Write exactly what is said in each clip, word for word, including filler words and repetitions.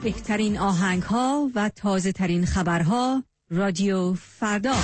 بهترین آهنگ ها و تازه ترین خبرها رادیو فردا.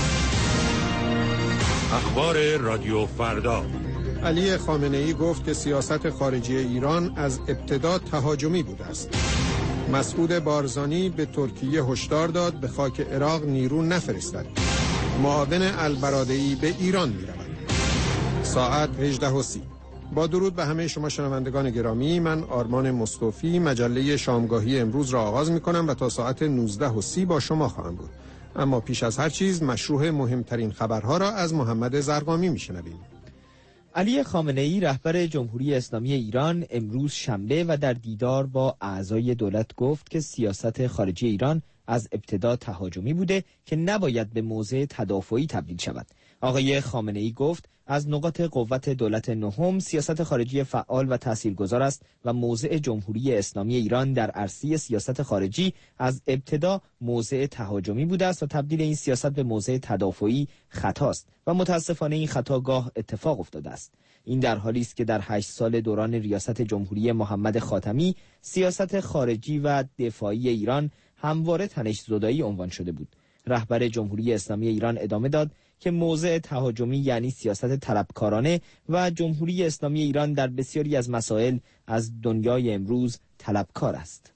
اخبار رادیو فردا. علی خامنه‌ای گفت که سیاست خارجی ایران از ابتدا تهاجمی بوده است. مسعود بارزانی به ترکیه هشدار داد به خاک عراق نیرو نفرستد. معاون البرادعی به ایران می‌رود. ساعت هجده و سی. با درود به همه شما شنوندگان گرامی، من آرمان مصطفی مجله شامگاهی امروز را آغاز می‌کنم و تا ساعت نوزده و سی با شما خواهم بود. اما پیش از هر چیز مشروح مهمترین خبرها را از محمد زرقامی می‌شنویم. علی خامنه‌ای رهبر جمهوری اسلامی ایران امروز شنبه و در دیدار با اعضای دولت گفت که سیاست خارجی ایران از ابتدا تهاجمی بوده که نباید به موضع تدافعی تبدیل شود. آقای خامنه‌ای گفت از نقاط قوت دولت نهم سیاست خارجی فعال و تاثیرگذار است و موضع جمهوری اسلامی ایران در عرصه سیاست خارجی از ابتدا موضع تهاجمی بوده است و تبدیل این سیاست به موضع تدافعی خطاست و متاسفانه این خطا گاه اتفاق افتاده است. این در حالی است که در هشت سال دوران ریاست جمهوری محمد خاتمی سیاست خارجی و دفاعی ایران همواره تنش زدایی عنوان شده بود. رهبر جمهوری اسلامی ایران ادامه داد که موضع تهاجمی یعنی سیاست طلبکارانه و جمهوری اسلامی ایران در بسیاری از مسائل از دنیای امروز طلبکار است.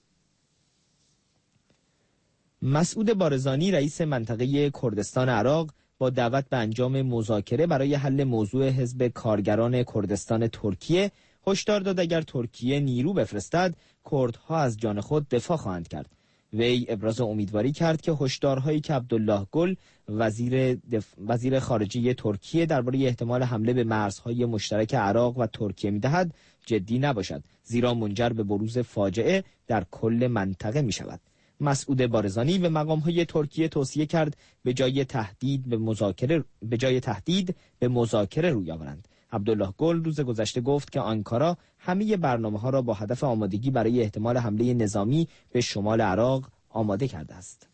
مسعود بارزانی رئیس منطقه کردستان عراق با دعوت به انجام مذاکره برای حل موضوع حزب کارگران کردستان ترکیه هشدار داد اگر ترکیه نیرو بفرستد کردها از جان خود دفاع خواهند کرد. وی ابراز امیدواری کرد که هشدارهایی که عبدالله گل وزیر دف... وزیر خارجه ترکیه درباره احتمال حمله به مرزهای مشترک عراق و ترکیه می‌دهد جدی نباشد، زیرا منجر به بروز فاجعه در کل منطقه می‌شود. مسعود بارزانی به مقام‌های ترکیه توصیه کرد به جای تهدید به مذاکره به جای تهدید به مذاکره روی آورند. عبدالله گل روز گذشته گفت که آنکارا همه برنامه‌ها را با هدف آمادگی برای احتمال حمله نظامی به شمال عراق آماده کرده است.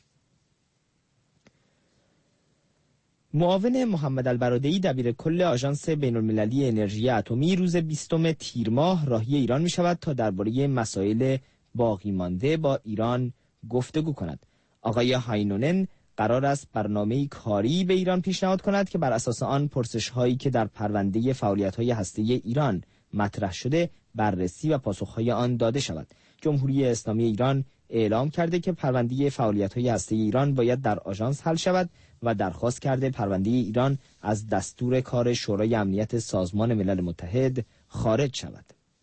معاون محمد البرادعی دبیر کل آژانس بین‌المللی انرژی اتمی روز بیستم تیر ماه راهی ایران می شود تا درباره مسائل باقی مانده با ایران گفتگو کند. آقای هاینونن قرار است برنامه‌ای کاری به ایران پیشنهاد کند که بر اساس آن پرسش‌هایی که در پرونده فعالیت‌های هسته‌ای ایران مطرح شده بررسی و پاسخ‌های آن داده شود. جمهوری اسلامی ایران اعلام کرده که پرونده فعالیت‌های هسته‌ای ایران باید در آژانس حل شود و درخواست کرده پرونده ایران از دستور کار شورای امنیت سازمان ملل متحد خارج شود.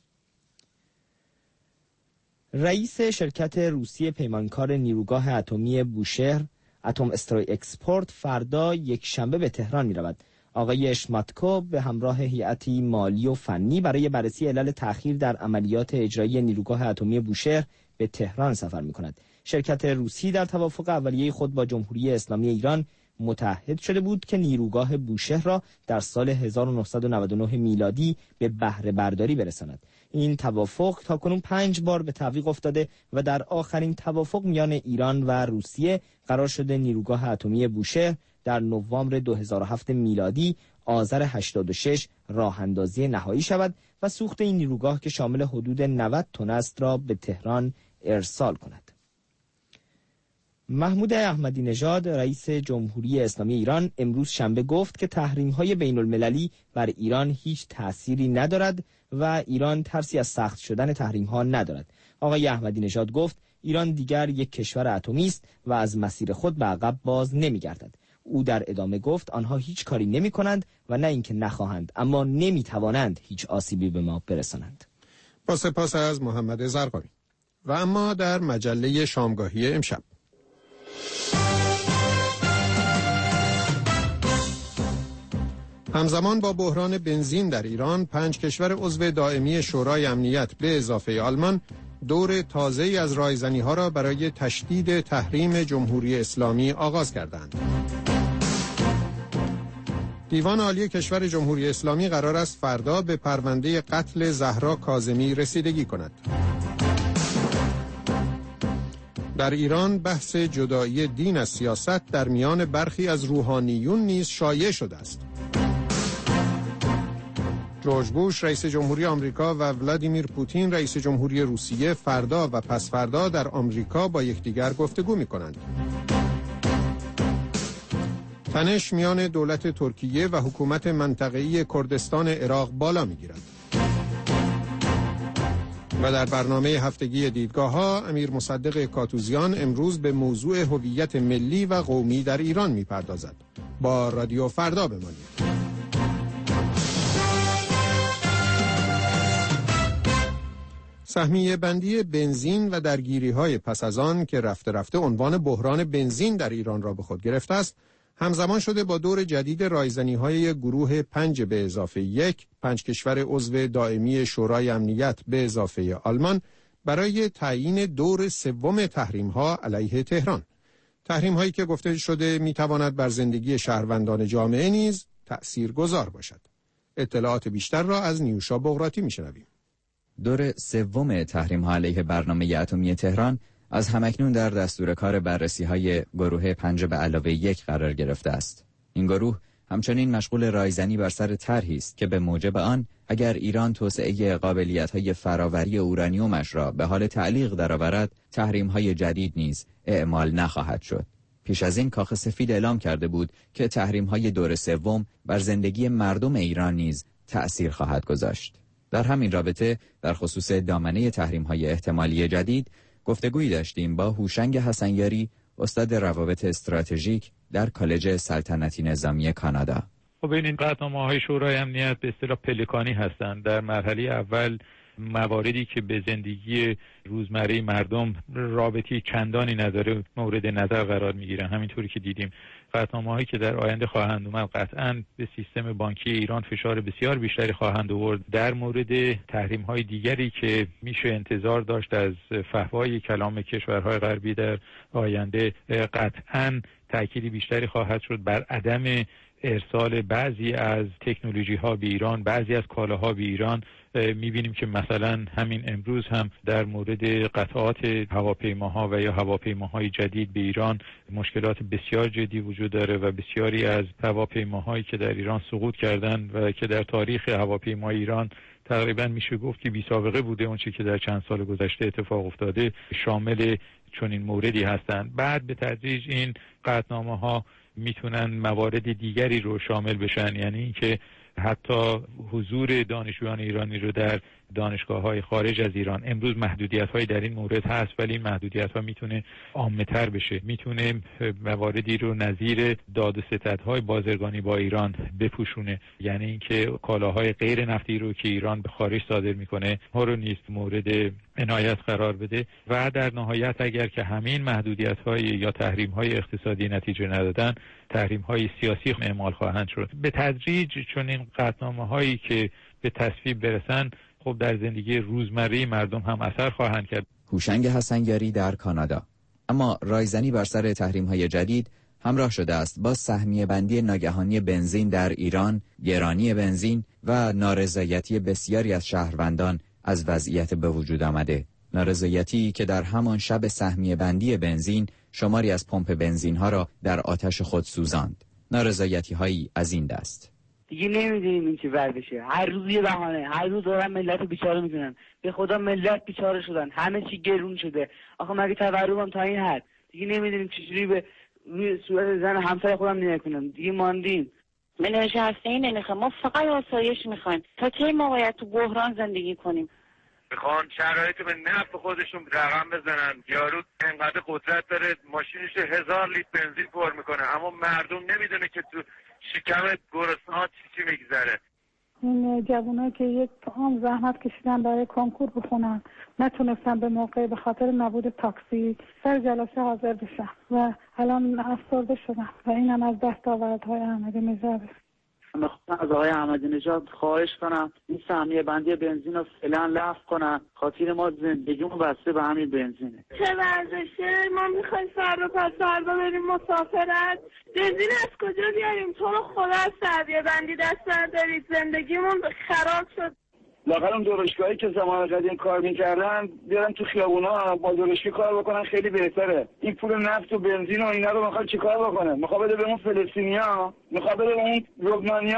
رئیس شرکت روسی پیمانکار نیروگاه اتمی بوشهر اتم استروی اکسپورت فردا یک شنبه به تهران می رود. آقای اشماتکو به همراه هیئتی مالی و فنی برای بررسی علل تأخیر در عملیات اجرایی نیروگاه اتمی بوشهر به تهران سفر می کند. شرکت روسی در توافق اولیه خود با جمهوری اسلامی ایران متحد شده بود که نیروگاه بوشهر را در سال هزار و نهصد و نود و نه میلادی به بهره برداری برساند. این توافق تاکنون پنج بار به تعویق افتاده و در آخرین توافق میان ایران و روسیه قرار شده نیروگاه اتمی بوشهر در نوامبر دو هزار و هفت میلادی آذر هشتاد و شش راه اندازی نهایی شود و سوخت این نیروگاه که شامل حدود نود تن است را به تهران ارسال کند. محمود احمدی نژاد رئیس جمهوری اسلامی ایران امروز شنبه گفت که تحریم‌های بین‌المللی بر ایران هیچ تأثیری ندارد و ایران ترسی از سخت شدن تحریم‌ها ندارد. آقای احمدی نژاد گفت ایران دیگر یک کشور اتمی است و از مسیر خود به عقب باز نمی‌گردد. او در ادامه گفت آنها هیچ کاری نمی‌کنند و نه اینکه نخواهند، اما نمی‌توانند هیچ آسیبی به ما برسانند. با سپاس از محمد زرقامی. و اما در مجله شامگاهی امشب همزمان با بحران بنزین در ایران، پنج کشور عضو دائمی شورای امنیت به اضافه آلمان دور تازه‌ای از رایزنی‌ها را برای تشدید تحریم جمهوری اسلامی آغاز کردند. دیوان عالی کشور جمهوری اسلامی قرار است فردا به پرونده قتل زهرا کاظمی رسیدگی کند. در ایران بحث جدایی دین از سیاست در میان برخی از روحانیون نیز شایع شده است. جورج بوش رئیس جمهوری آمریکا و ولادیمیر پوتین رئیس جمهوری روسیه فردا و پس فردا در آمریکا با یکدیگر گفتگو می‌کنند. تنش میان دولت ترکیه و حکومت منطقه‌ای کردستان عراق بالا می‌گیرد. و در برنامه هفتگی دیدگاه‌ها امیر مصدق کاتوزیان امروز به موضوع هویت ملی و قومی در ایران می‌پردازد. با رادیو فردا بمانید. سهمیه بندی بنزین و درگیری‌های پس از آن که رفته رفته عنوان بحران بنزین در ایران را به خود گرفته است، همزمان شده با دور جدید رایزنی‌های گروه پنج به اضافه یک، پنج کشور عضو دائمی شورای امنیت به اضافه آلمان برای تعیین دور سوم تحریم‌ها علیه تهران. تحریم‌هایی که گفته شده می‌تواند بر زندگی شهروندان جامعه نیز تأثیرگذار باشد. اطلاعات بیشتر را از نیوشا بغراتی می‌شنویم. دور سوم تحریم‌ها علیه برنامه اتمی تهران از همکنون در دستور کار بررسی‌های گروه پنج به علاوه یک قرار گرفته است. این گروه همچنین مشغول رایزنی بر سر طرحی است که به موجب آن اگر ایران توسعه قابلیت‌های فراوری اورانیومش را به حال تعلیق درآورد، تحریم‌های جدید نیز اعمال نخواهد شد. پیش از این کاخ سفید اعلام کرده بود که تحریم‌های دور سوم بر زندگی مردم ایران نیز تأثیر خواهد گذاشت. در همین رابطه در خصوص دامنه تحریم‌های احتمالی جدید گفتگویی داشتیم با هوشنگ حسنیاری، استاد روابط استراتژیک در کالج سلطنتی نظامی کانادا. خب این قطعنامه‌های شورای امنیت به اصطلاح پلکانی هستند. در مرحله اول مواردی که به زندگی روزمره مردم رابطی چندانی نداره مورد نظر قرار میگیرن. همینطوری که دیدیم قطعنامه‌هایی که در آینده خواهند اومد قطعاً به سیستم بانکی ایران فشار بسیار بیشتری خواهند آورد. در مورد تحریم‌های دیگری که میشه انتظار داشت از فحوای کلام کشورهای غربی در آینده، قطعاً تأکیدی بیشتری خواهد شد بر عدم ارسال بعضی از تکنولوژی ها به ایران، بعضی از کالاها به ایران. میبینیم که مثلا همین امروز هم در مورد قطعات هواپیماها و یا هواپیماهای جدید به ایران مشکلات بسیار جدی وجود داره و بسیاری از هواپیماهایی که در ایران سقوط کردن و که در تاریخ هواپیمای ایران تقریبا میشه گفت که بی سابقه بوده، اون چیزی که در چند سال گذشته اتفاق افتاده، شامل چنین موردی هستند. بعد به تدریج این قطعنامه‌ها میتونن موارد دیگری رو شامل بشن، یعنی اینکه حتی حضور دانشجویان ایرانی رو در دانشگاه‌های خارج از ایران. امروز محدودیت‌های در این مورد هست ولی این محدودیت‌ها میتونه عام‌تر بشه، میتونه مواردی رو نظیر داد و ستدهای بازرگانی با ایران بپوشونه، یعنی اینکه کالاهای غیر نفتی رو که ایران به خارج صادر میکنه ها رو نیست مورد عنایت قرار بده. و در نهایت اگر که همین محدودیت‌های یا تحریم‌های اقتصادی نتیجه ندادن، تحریم‌های سیاسی اعمال خواهند شد. به تدریج چون این قطعنامه‌هایی که به تصویب برسن خب در زندگی روزمره مردم هم اثر خواهند کرد. هوشنگ حسنیاری در کانادا. اما رایزنی بر سر تحریم‌های جدید همراه شده است با سهمیه بندی ناگهانی بنزین در ایران، گرانی بنزین و نارضایتی بسیاری از شهروندان از وضعیت به وجود آمده. نارضایتی که در همان شب سهمیه بندی بنزین شماری از پمپ بنزین ها را در آتش خود سوزاند. نارضایتی هایی از این دست. دیگه نمیدونیم این چی ور بشه. هر روز یه بهانه، هر روز دارن ملت بیچاره میکنن. به خدا ملت بیچاره شدن، همه چی گرون شده. آخه مگه تورم تا این حد؟ دیگه نمیدونیم چجوری به صورت زن همسر خودم نگاه کنم. دیگه ماندیم. من نشسته این نمیخوام، ما فقط آسایش میخوایم تا چه موقعیت تو بحران زندگی کنیم. میخوان شرایط به نفع خودشون رقم بزنن. یارو انقدر قدرت داره ماشینش هزار لیتر بنزین پر میکنه، اما مردم نمیدونه که تو شکم گرسنه‌ها چی چی میگذره. این جوانایی که یک عام زحمت کشیدن برای کنکور بخونن نتونستن به موقع به خاطر نبود تاکسی سر جلسه حاضر بشن و الان افسرده شدن و اینم از دستاوردهای احمدی نژاد. میخوام از آقای احمدی نژاد خواهش کنم این سهمیه بندی بنزین رو فعلا لغو کنن، خاطر ما زندگیمون بسته به همین بنزینه. چه ورزشه؟ ما میخوایم فردا پس فردا بریم مسافرت، بنزین از کجا بیاریم؟ تو رو خدا از سهمیه بندی دست ندارید، زندگیمون خراب شد. لااقل اون درشگاهی که زمان قدیم کار میکردن بیارن تو خیابونا با درشگی کار بکنن، خیلی بهتره. این پول نفت و بنزین و اینا رو میخواد چیکار بکنه؟ میخواد بده به اون فلسطینیا، میخواد بده به اون لبنانیا،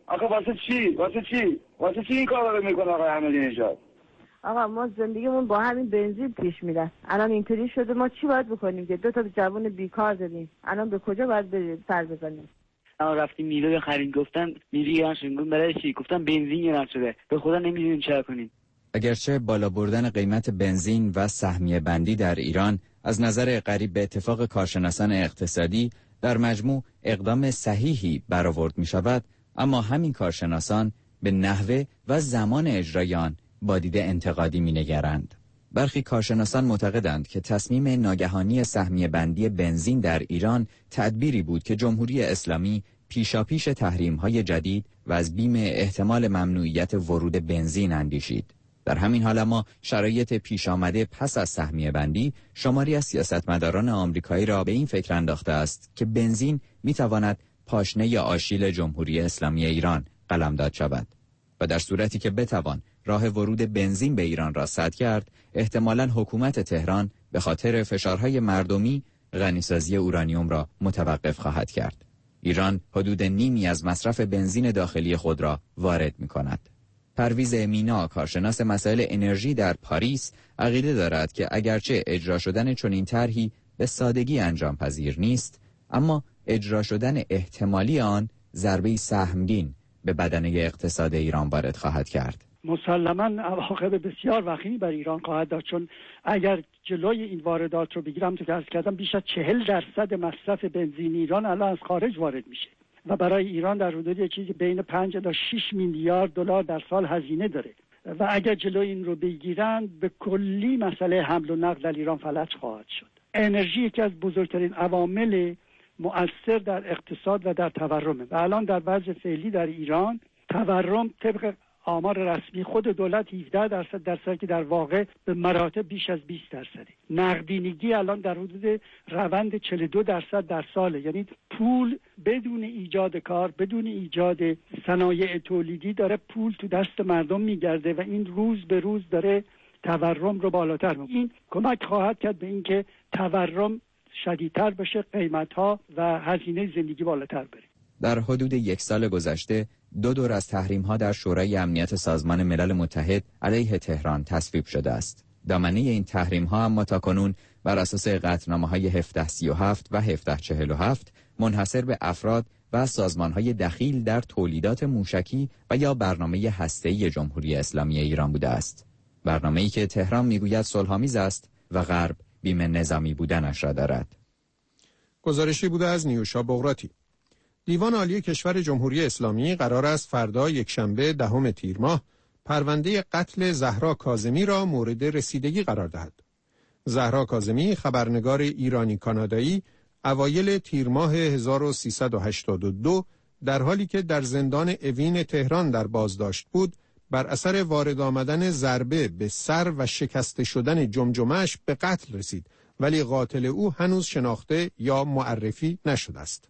آخه واسه چی؟ واسه چی؟ واسه چی این کارا رو میکنه آقای احمدی نژاد؟ آقا ما زندگیمون با همین بنزین پیش میره. الان اینطوری شده ما چی باید بکنیم که دو تا جوان بیکار داریم؟ الان به کجا باید بریم سر بزنیم؟ ما رفتیم میوه بخریم گفتن میری گفتن برای چی؟ گفتن بنزین گران شده. به خدا نمیدونیم چه کنیم. اگرچه بالا بردن قیمت بنزین و سهمیه بندی در ایران از نظر قریب به اتفاق کارشناسان اقتصادی در مجموع اقدام صحیحی برآورد می شود، اما همین کارشناسان به نحوه و زمان اجرای آن با دید انتقادی می نگرند. برخی کارشناسان معتقدند که تصمیم ناگهانی سهمیه بندی بنزین در ایران تدبیری بود که جمهوری اسلامی پیشاپیش تحریم‌های جدید و از بیم احتمال ممنوعیت ورود بنزین اندیشید. در همین حال اما شرایط پیش آمده پس از سهمیه بندی شماری از سیاستمداران آمریکایی را به این فکر انداخته است که بنزین میتواند پاشنه آشیل جمهوری اسلامی ایران قلمداد شود و در صورتی که بتوان راه ورود بنزین به ایران را سد کرد، احتمالاً حکومت تهران به خاطر فشارهای مردمی غنیسازی اورانیوم را متوقف خواهد کرد. ایران حدود نیمی از مصرف بنزین داخلی خود را وارد می‌کند. پرویز مینا، کارشناس مسائل انرژی در پاریس، عقیده دارد که اگرچه اجرا شدن چنین طرحی به سادگی انجام پذیر نیست، اما اجرا شدن احتمالی آن ضربه‌ای سهمگین به بدنه اقتصاد ایران وارد خواهد کرد. مسلماً عواقب بسیار وخیمی بر ایران خواهد داشت، چون اگر جلوی این واردات رو بگیرم تو که عرض کردم بیش از چهل درصد مصرف بنزین ایران الان از خارج وارد میشه و برای ایران در حدود یک چیزی بین پنج تا شش میلیارد دلار در سال هزینه داره و اگر جلوی این رو بگیرن به کلی مسئله حمل و نقل در ایران فلج خواهد شد. انرژی یکی از بزرگترین عوامل مؤثر در اقتصاد و در تورمه و الان در وضع فعلی در ایران تورم طبق آمار رسمی خود دولت هفده درصد درصد که در واقع به مراتب بیش از بیست درصده. نقدینگی الان در حدود روند چهل و دو درصد در ساله، یعنی پول بدون ایجاد کار، بدون ایجاد صنایع تولیدی داره پول تو دست مردم میگرده و این روز به روز داره تورم رو بالاتر میبره. این کمک خواهد کرد به اینکه تورم شدیدتر بشه، قیمت‌ها و هزینه زندگی بالاتر بره. در حدود یک سال گذشته دو دور از تحریم‌ها در شورای امنیت سازمان ملل متحد علیه تهران تصویب شده است. دامنه این تحریم‌ها اما تاکنون بر اساس قطعنامه‌های هفده سی و هفت و هفده چهل و هفت منحصر به افراد و سازمان‌های دخیل در تولیدات موشکی و یا برنامه هسته‌ای جمهوری اسلامی ایران بوده است. برنامه‌ای که تهران می‌گوید صلح‌آمیز است و غرب بیم نظامی بودنش را دارد. گزارشی بوده از نیوشا بغراتی. دیوان عالی کشور جمهوری اسلامی قرار است فردا یکشنبه دهم تیر ماه پرونده قتل زهرا کاظمی را مورد رسیدگی قرار دهد. زهرا کاظمی، خبرنگار ایرانی کانادایی، اوایل تیر ماه هزار و سیصد و هشتاد و دو در حالی که در زندان اوین تهران در بازداشت بود، بر اثر وارد آمدن ضربه به سر و شکسته شدن جمجمه‌اش به قتل رسید، ولی قاتل او هنوز شناخته یا معرفی نشده است.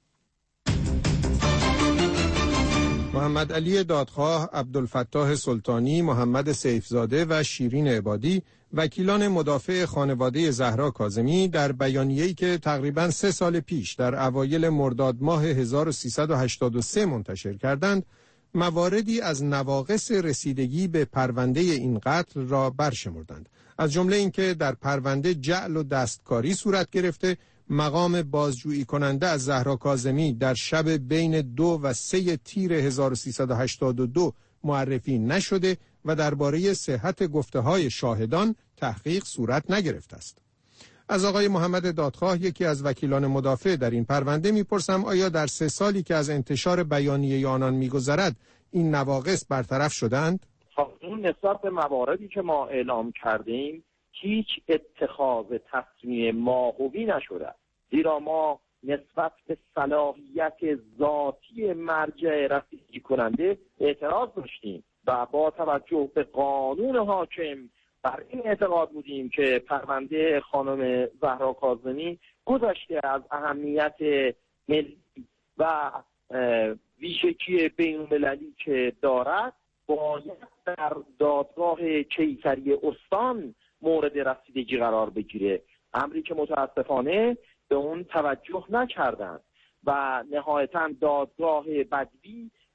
محمد علی دادخواه، عبدالفتاح سلطانی، محمد سیفزاده و شیرین عبادی، وکیلان مدافع خانواده زهرا کاظمی، در بیانیه‌ای که تقریباً سه سال پیش در اوایل مرداد ماه هزار و سیصد و هشتاد و سه منتشر کردند، مواردی از نواقص رسیدگی به پرونده این قتل را برشمردند. از جمله اینکه در پرونده جعل و دستکاری صورت گرفته، مقام بازجویی کننده از زهرا کاظمی در شب بین دو و سه تیر هزار و سیصد و هشتاد و دو معرفی نشده و درباره صحت گفته‌های شاهدان تحقیق صورت نگرفته است. از آقای محمد دادخواه، یکی از وکیلان مدافع در این پرونده، میپرسم آیا در سه سالی که از انتشار بیانیه آنان میگذرد این نواقص برطرف شدند؟ اون نسبت به مواردی که ما اعلام کردیم هیچ اتخاذ تصمیم ماهوی نشده، زیرا ما نسبت به صلاحیت ذاتی مرجع رسیدگی کننده اعتراض داشتیم و با توجه به قانون حاکم بر این اعتقاد بودیم که پرونده خانم زهرا کاظمی گذشته از اهمیت ملی و ویژگی بین‌المللی که دارد باید در دادگاه کیسری استان مورد رسیدگی قرار بگیره، امری که متاسفانه به اون توجه نکردند و نهایتاً دادگاه بدوی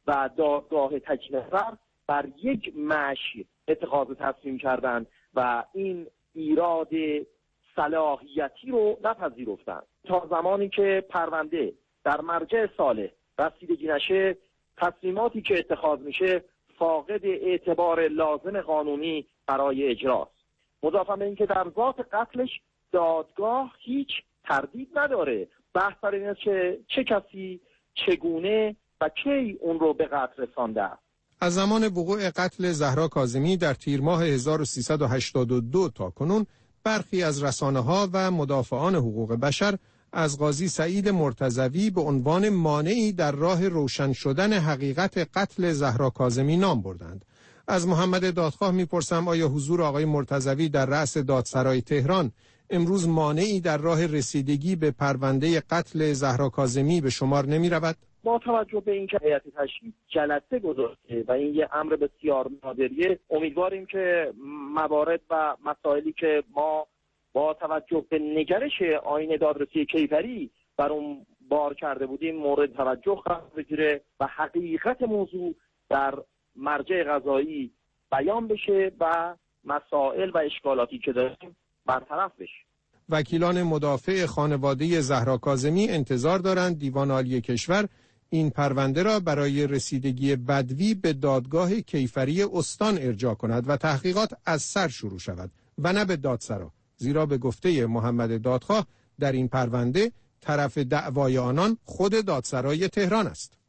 و دادگاه تجدیدنظر بر یک مشی اتخاذ تصمیم کردند و این ایراد صلاحیتی رو نپذیرفتند تا زمانی که پرونده در مرجع صالح رسیدگی نشه. تصمیماتی که اتخاذ میشه فاقد اعتبار لازم قانونی برای اجراست. مضافاً به اینکه در ذات قتلش دادگاه هیچ تردید نداره. بحث بر این است که چه کسی چگونه و کی اون رو به قتل رسانده است. از زمان وقوع قتل زهرا کاظمی در تیر ماه هزار و سیصد و هشتاد و دو تا کنون برخی از رسانه‌ها و مدافعان حقوق بشر از قاضی سعید مرتضوی به عنوان مانعی در راه روشن شدن حقیقت قتل زهرا کاظمی نام بردند. از محمد دادخواه میپرسم آیا حضور آقای مرتضوی در رأس دادسرای تهران امروز مانعی در راه رسیدگی به پرونده قتل زهرا کاظمی به شمار نمی رود؟ با توجه به اینکه هیئت تشکیل جلسه گذاشته و این یه امر بسیار نادریه، امیدواریم که موارد و مسائلی که ما با توجه به نگرش آیین دادرسی کیفری بر اون بار کرده بودیم مورد توجه قرار بگیره و حقیقت موضوع در مرجع قضایی بیان بشه و مسائل و اشکالاتی که داریم برطرف بشه. وکیلان مدافع خانواده زهرا کاظمی انتظار دارند دیوان عالی کشور این پرونده را برای رسیدگی بدوی به دادگاه کیفری استان ارجاع کند و تحقیقات از سر شروع شود و نه به دادسرا، زیرا به گفته محمد دادخواه در این پرونده طرف دعوای آنان خود دادسرای تهران است.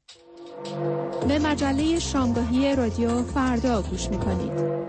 به مجله شامگاهی رادیو فردا گوش می‌کنید.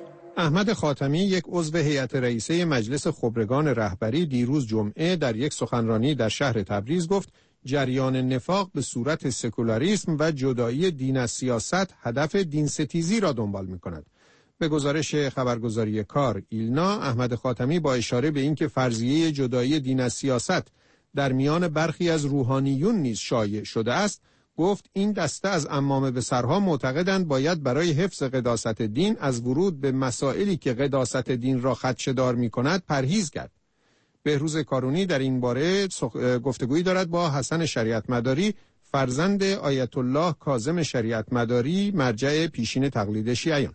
احمد خاتمی، یک عضو هیئت رئیسه مجلس خبرگان رهبری، دیروز جمعه در یک سخنرانی در شهر تبریز گفت جریان نفاق به صورت سکولاریسم و جدایی دین از سیاست هدف دین ستیزی را دنبال می‌کند. به گزارش خبرگزاری کار ایلنا، احمد خاتمی با اشاره به اینکه فرضیه جدایی دین از سیاست در میان برخی از روحانیون نیز شایع شده است، گفت این دسته از عمامه به سرها معتقدند باید برای حفظ قداست دین از ورود به مسائلی که قداست دین را خدشه‌دار می‌کند پرهیز کرد. بهروز کارونی در این باره گفتگویی دارد با حسن شریعت مداری، فرزند آیت الله کاظم شریعت مداری، مرجع پیشین تقلید شیعیان.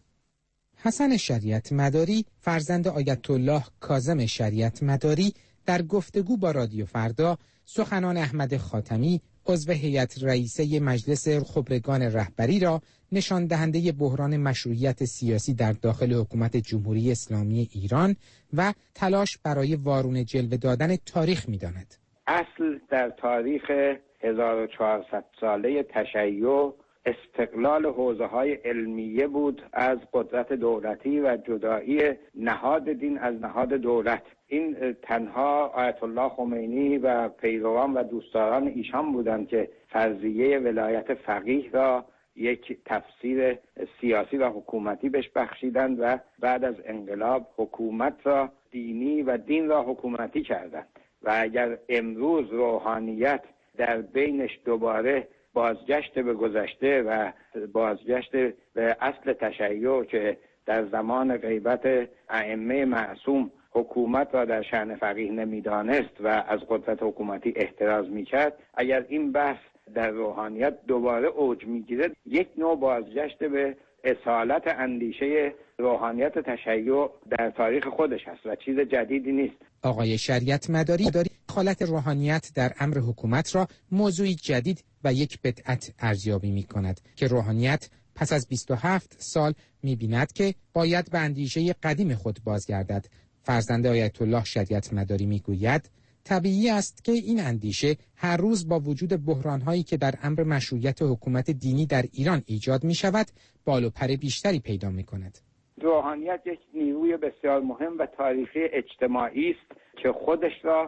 حسن شریعت مداری، فرزند آیت الله کاظم شریعت مداری، در گفتگو با رادیو فردا سخنان احمد خاتمی، عضو هیئت رئیسه مجلس خبرگان رهبری را نشان دهنده بحران مشروعیت سیاسی در داخل حکومت جمهوری اسلامی ایران و تلاش برای وارونه جلوه دادن تاریخ می‌داند. اصل در تاریخ هزار و چهارصد ساله تشیع استقلال حوزه‌های علمیه بود از قدرت دولتی و جدایی نهاد دین از نهاد دولت. این تنها آیت الله خمینی و پیروان و دوستداران ایشان بودند که فرضیه ولایت فقیه را یک تفسیر سیاسی و حکومتی بهش بخشیدند و بعد از انقلاب حکومت را دینی و دین را حکومتی کردند. و اگر امروز روحانیت در بینش دوباره بازگشت به گذشته و بازگشت به اصل تشیع که در زمان غیبت ائمه معصوم حکومت را در شأن فقیه نمیدانست و از قدرت حکومتی احتراز میکرد، اگر این بحث در روحانیت دوباره اوج میگیره، یک نوع بازگشت به اصالت اندیشه روحانیت تشیع در تاریخ خودش هست و چیز جدیدی نیست. آقای شریعت مداری داری خالت روحانیت در امر حکومت را موضوعی جدید و یک بدعت ارزیابی می کند که روحانیت پس از بیست و هفت سال می بیند که باید به اندیشه قدیم خود بازگردد. فرزند آیت الله شریعت مداری می گوید طبیعی است که این اندیشه هر روز با وجود بحران‌هایی که در امر مشروعیت حکومت دینی در ایران ایجاد می شود بال و پر بیشتری پیدا می کند. روحانیت یک نیروی بسیار مهم و تاریخی اجتماعی است که خودش را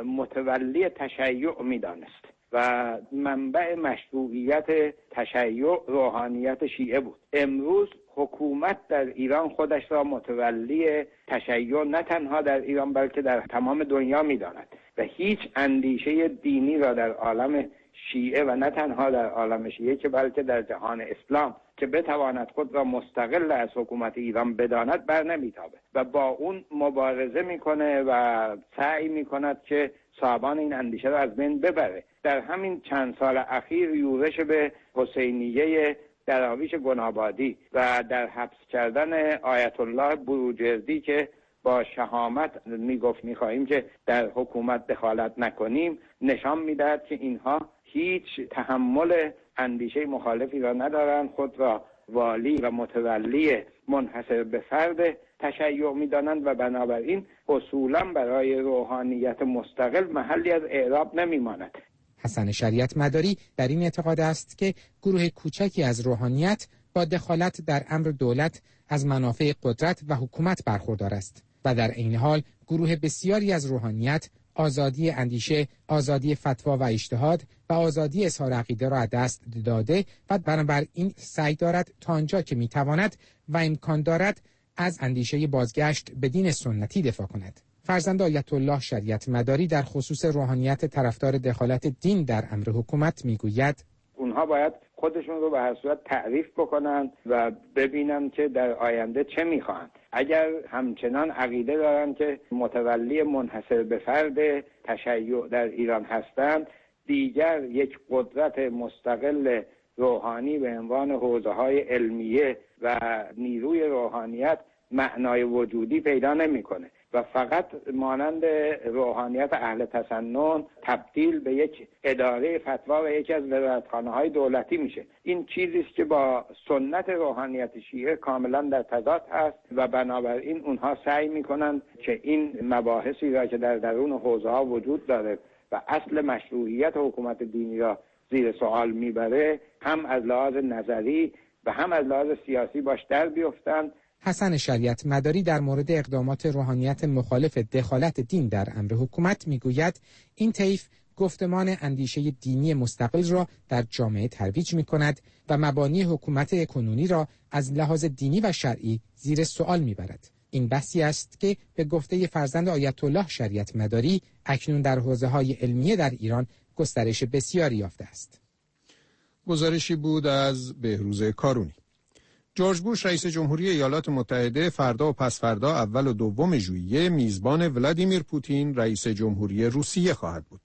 متولی تشیع می دانست و منبع مشروعیت تشیع روحانیت شیعه بود. امروز حکومت در ایران خودش را متولی تشیع نه تنها در ایران بلکه در تمام دنیا می داند و هیچ اندیشه دینی را در عالم شیعه و نه تنها در عالم شیعه که بلکه در جهان اسلام که بتواند خود را مستقل از حکومت ایران بداند بر نمیتابه و با اون مبارزه میکنه و سعی میکند که صاحبان این اندیشه را از بین ببره. در همین چند سال اخیر یورش به حسینیه دراویش گنابادی و در حبس کردن آیت الله بروجردی که با شهامت میگفت میخواهیم که در حکومت دخالت نکنیم نشان میدهد که اینها هیچ تحمل اندیشه مخالفی را ندارند، خود را والی و متولی منحصر به فرد تشیع میدانند و بنابراین اصولا برای روحانیت مستقل محلی از اعراب نمیماند. حسن شریعت مداری در این اعتقاد است که گروه کوچکی از روحانیت با دخالت در امر دولت از منافع قدرت و حکومت برخوردار است و در عین حال گروه بسیاری از روحانیت آزادی اندیشه، آزادی فتوا و اجتهاد و آزادی اظهار عقیده را از دست داده و بنابراین سعی دارد تا آنجا که میتواند و امکان دارد از اندیشه بازگشت به دین سنتی دفاع کند. فرزند آیت الله شریعت مداری در خصوص روحانیت طرفدار دخالت دین در امر حکومت میگوید اونها باید خودشون رو به هر صورت تعریف بکنن و ببینن که در آینده چه میخوان. اگر همچنان عقیده دارن که متولی منحصر به فرد تشیع در ایران هستند، دیگر یک قدرت مستقل روحانی به عنوان حوزه‌های علمیه و نیروی روحانیت معنای وجودی پیدا نمیکنه و فقط مانند روحانیت اهل تسنن تبدیل به یک اداره فتوا و یکی از وزارتخانه‌های دولتی میشه. این چیزی است که با سنت روحانیت شیعه کاملا در تضاد هست و بنابراین اونها سعی میکنند که این مباحثی را که در درون حوزه‌ها وجود داره و اصل مشروعیت حکومت دینی را زیر سوال میبره هم از لحاظ نظری و هم از لحاظ سیاسی باش در بیفتند. حسن شریعت مداری در مورد اقدامات روحانیت مخالف دخالت دین در امر حکومت میگوید این طیف گفتمان اندیشه دینی مستقل را در جامعه ترویج می‌کند و مبانی حکومت کنونی را از لحاظ دینی و شرعی زیر سوال می‌برد. این بحثی است که به گفته فرزند آیت الله شریعت مداری اکنون در حوزه‌های علمیه در ایران گسترش بسیاری یافته است. گزارشی بود از بهروز کارونی. جورج بوش رئیس جمهوری ایالات متحده فردا و پس فردا اول و دوم ژوئیه میزبان ولادیمیر پوتین رئیس جمهوری روسیه خواهد بود.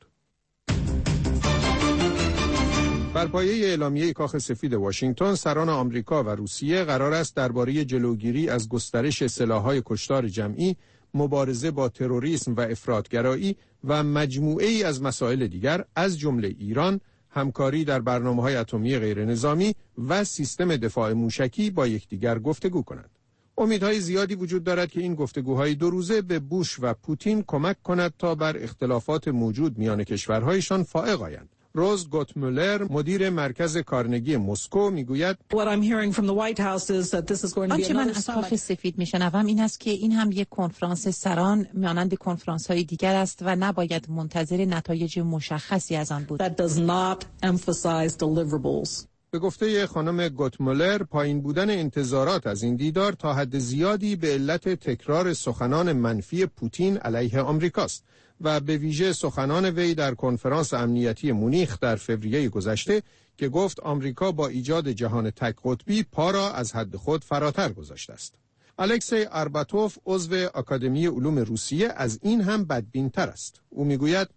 بر پایه اعلامیه کاخ سفید واشنگتن، سران آمریکا و روسیه قرار است درباره جلوگیری از گسترش سلاح‌های کشتار جمعی، مبارزه با تروریسم و افراطگرایی و مجموعه‌ای از مسائل دیگر از جمله ایران، همکاری در برنامه‌های اتمی غیرنظامی و سیستم دفاع موشکی با یکدیگر گفتگو کنند. امیدهای زیادی وجود دارد که این گفتگوهای دو روزه به بوش و پوتین کمک کند تا بر اختلافات موجود میان کشورهایشان فائق آیند. روز گوتمولر مدیر مرکز کارنگی مسکو میگوید آنچه من از کاخ سفید میشنوم این است که این هم یک کنفرانس سران مانند کنفرانس های دیگر است و نباید منتظر نتایج مشخصی از آن بود. به گفته خانم گوتمولر، پایین بودن انتظارات از این دیدار تا حد زیادی به علت تکرار سخنان منفی پوتین علیه آمریکاست و به ویژه سخنان وی در کنفرانس امنیتی مونیخ در فوریه گذشته که گفت آمریکا با ایجاد جهان تک قطبی پا را از حد خود فراتر گذاشته است. الکسی آرباتوف عضو آکادمی علوم روسیه از این هم بدبین‌تر است. او میگوید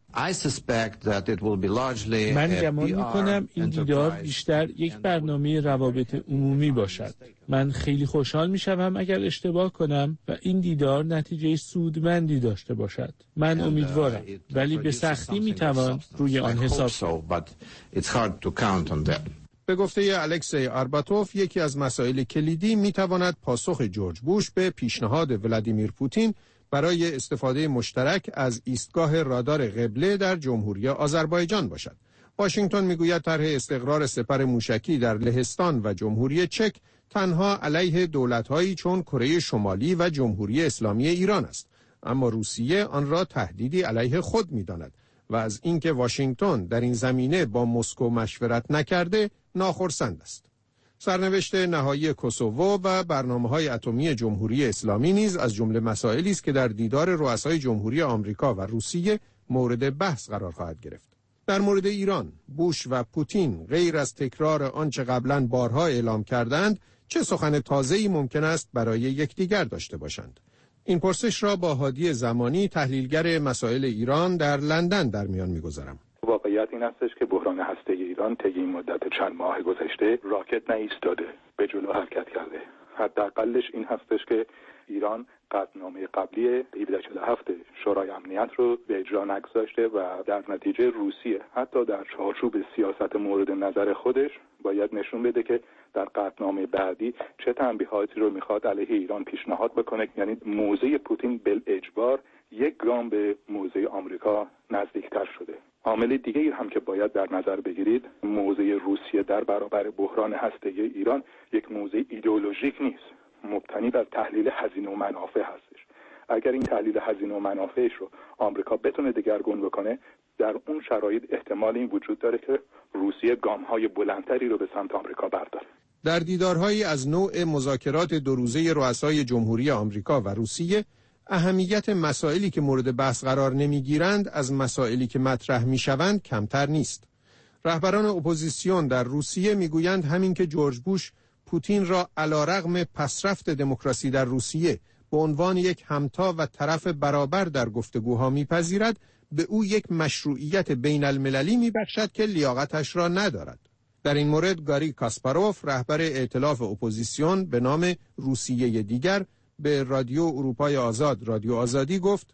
من گمان می‌کنم این دیدار بیشتر یک برنامه روابط عمومی باشد. من خیلی خوشحال می‌شوم اگر اشتباه کنم و این دیدار نتیجه سودمندی داشته باشد. من امیدوارم، ولی به سختی می‌توان روی آن حساب کرد. به گفته الکسی آرباتوف، یکی از مسائل کلیدی می‌تواند پاسخ جورج بوش به پیشنهاد ولادیمیر پوتین برای استفاده مشترک از ایستگاه رادار قبله در جمهوری آذربایجان باشد. واشنگتن میگوید طرح استقرار سپر موشکی در لهستان و جمهوری چک تنها علیه دولت‌هایی چون کره شمالی و جمهوری اسلامی ایران است، اما روسیه آن را تهدیدی علیه خود می‌داند و از اینکه واشنگتن در این زمینه با مسکو مشورت نکرده ناخرسند است. سرنوشت نهایی کوسوو و برنامه‌های اتمی جمهوری اسلامی نیز از جمله مسائلی است که در دیدار رؤسای جمهوری آمریکا و روسیه مورد بحث قرار خواهد گرفت. در مورد ایران، بوش و پوتین غیر از تکرار آنچه قبلا بارها اعلام کردند، چه سخن تازه‌ای ممکن است برای یکدیگر داشته باشند؟ این پرسش را با هادی زمانی، تحلیلگر مسائل ایران در لندن در میان می‌گذارم. واقعیت این استش که بحران هسته ایران طی این مدت چند ماه گذشته راکت نایستاده، به جلو حرکت کرده. حداقلش این هستش که ایران قطعنامه قبلی هفده چهل و هفت شورای امنیت رو به اجرا نگذاشته و در نتیجه روسیه حتی در چارچوب سیاست مورد نظر خودش باید نشون بده که در قطعنامه بعدی چه تنبیهاتی رو میخواد علیه ایران پیشنهاد بکنه. یعنی موضع پوتین بالاجبار یک گام به موضع آمریکا نزدیکتر شده. عامل دیگه ای هم که باید در نظر بگیرید، موضع روسیه در برابر بحران هسته‌ای ایران یک موضع ایدئولوژیک نیست، مبتنی بر تحلیل هزینه و منافع هستش. اگر این تحلیل هزینه و منافعش رو آمریکا بتونه دگرگون بکنه، در اون شرایط احتمال این وجود داره که روسیه گام‌های بلندتری رو به سمت آمریکا برداره. در دیدارهایی از نوع مذاکرات دو روزه رؤسای جمهوری آمریکا و روسیه، اهمیت مسائلی که مورد بحث قرار نمیگیرند از مسائلی که مطرح میشوند کمتر نیست. رهبران اپوزیسیون در روسیه میگویند همین که جورج بوش پوتین را علیرغم پسرفت دموکراسی در روسیه به عنوان یک همتا و طرف برابر در گفتگوها میپذیرد، به او یک مشروعیت بین المللی میبخشد که لیاقتش را ندارد. در این مورد گاری کاسپاروف، رهبر ائتلاف اپوزیسیون به نام روسیه دیگر، به رادیو اروپای آزاد، رادیو آزادی گفت: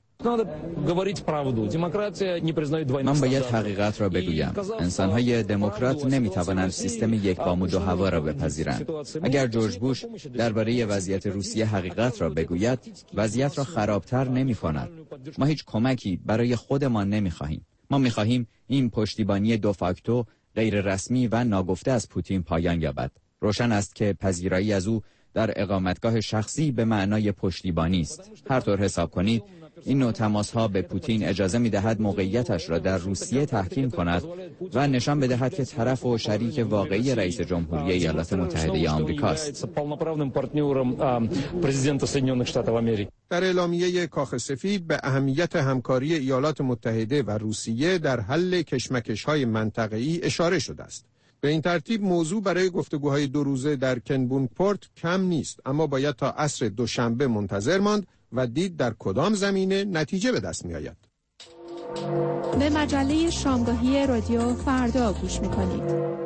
من باید حقیقت را بگویم. انسان‌های دموکرات نمی‌توانند سیستم یک بام و دو هوا را بپذیرند. اگر جورج بوش درباره وضعیت روسیه حقیقت را بگوید، وضعیت را خرابتر نمی‌کند. ما هیچ کمکی برای خودمان نمی‌خواهیم. ما می‌خواهیم این پشتیبانی دو فاکتو، غیر رسمی و ناگفته از پوتین پایان یابد. روشن است که پذیرایی از او در اقامتگاه شخصی به معنای پشتیبانی است. هر طور حساب کنید، این نوع تماس‌ها به پوتین اجازه می‌دهد موقعیتش را در روسیه تحکیم کند و نشان بدهد که طرف و شریک واقعی رئیس جمهوری ایالات متحده آمریکا است. در اعلامیه کاخ سفید به اهمیت همکاری ایالات متحده و روسیه در حل کشمکش‌های منطقه‌ای اشاره شده است. به این ترتیب موضوع برای گفتگوهای دو روزه در کنبونگپورت کم نیست، اما باید تا عصر دوشنبه منتظر ماند و دید در کدام زمینه نتیجه به دست می آید. به مجله شامگاهی رادیو فردا گوش می کنید.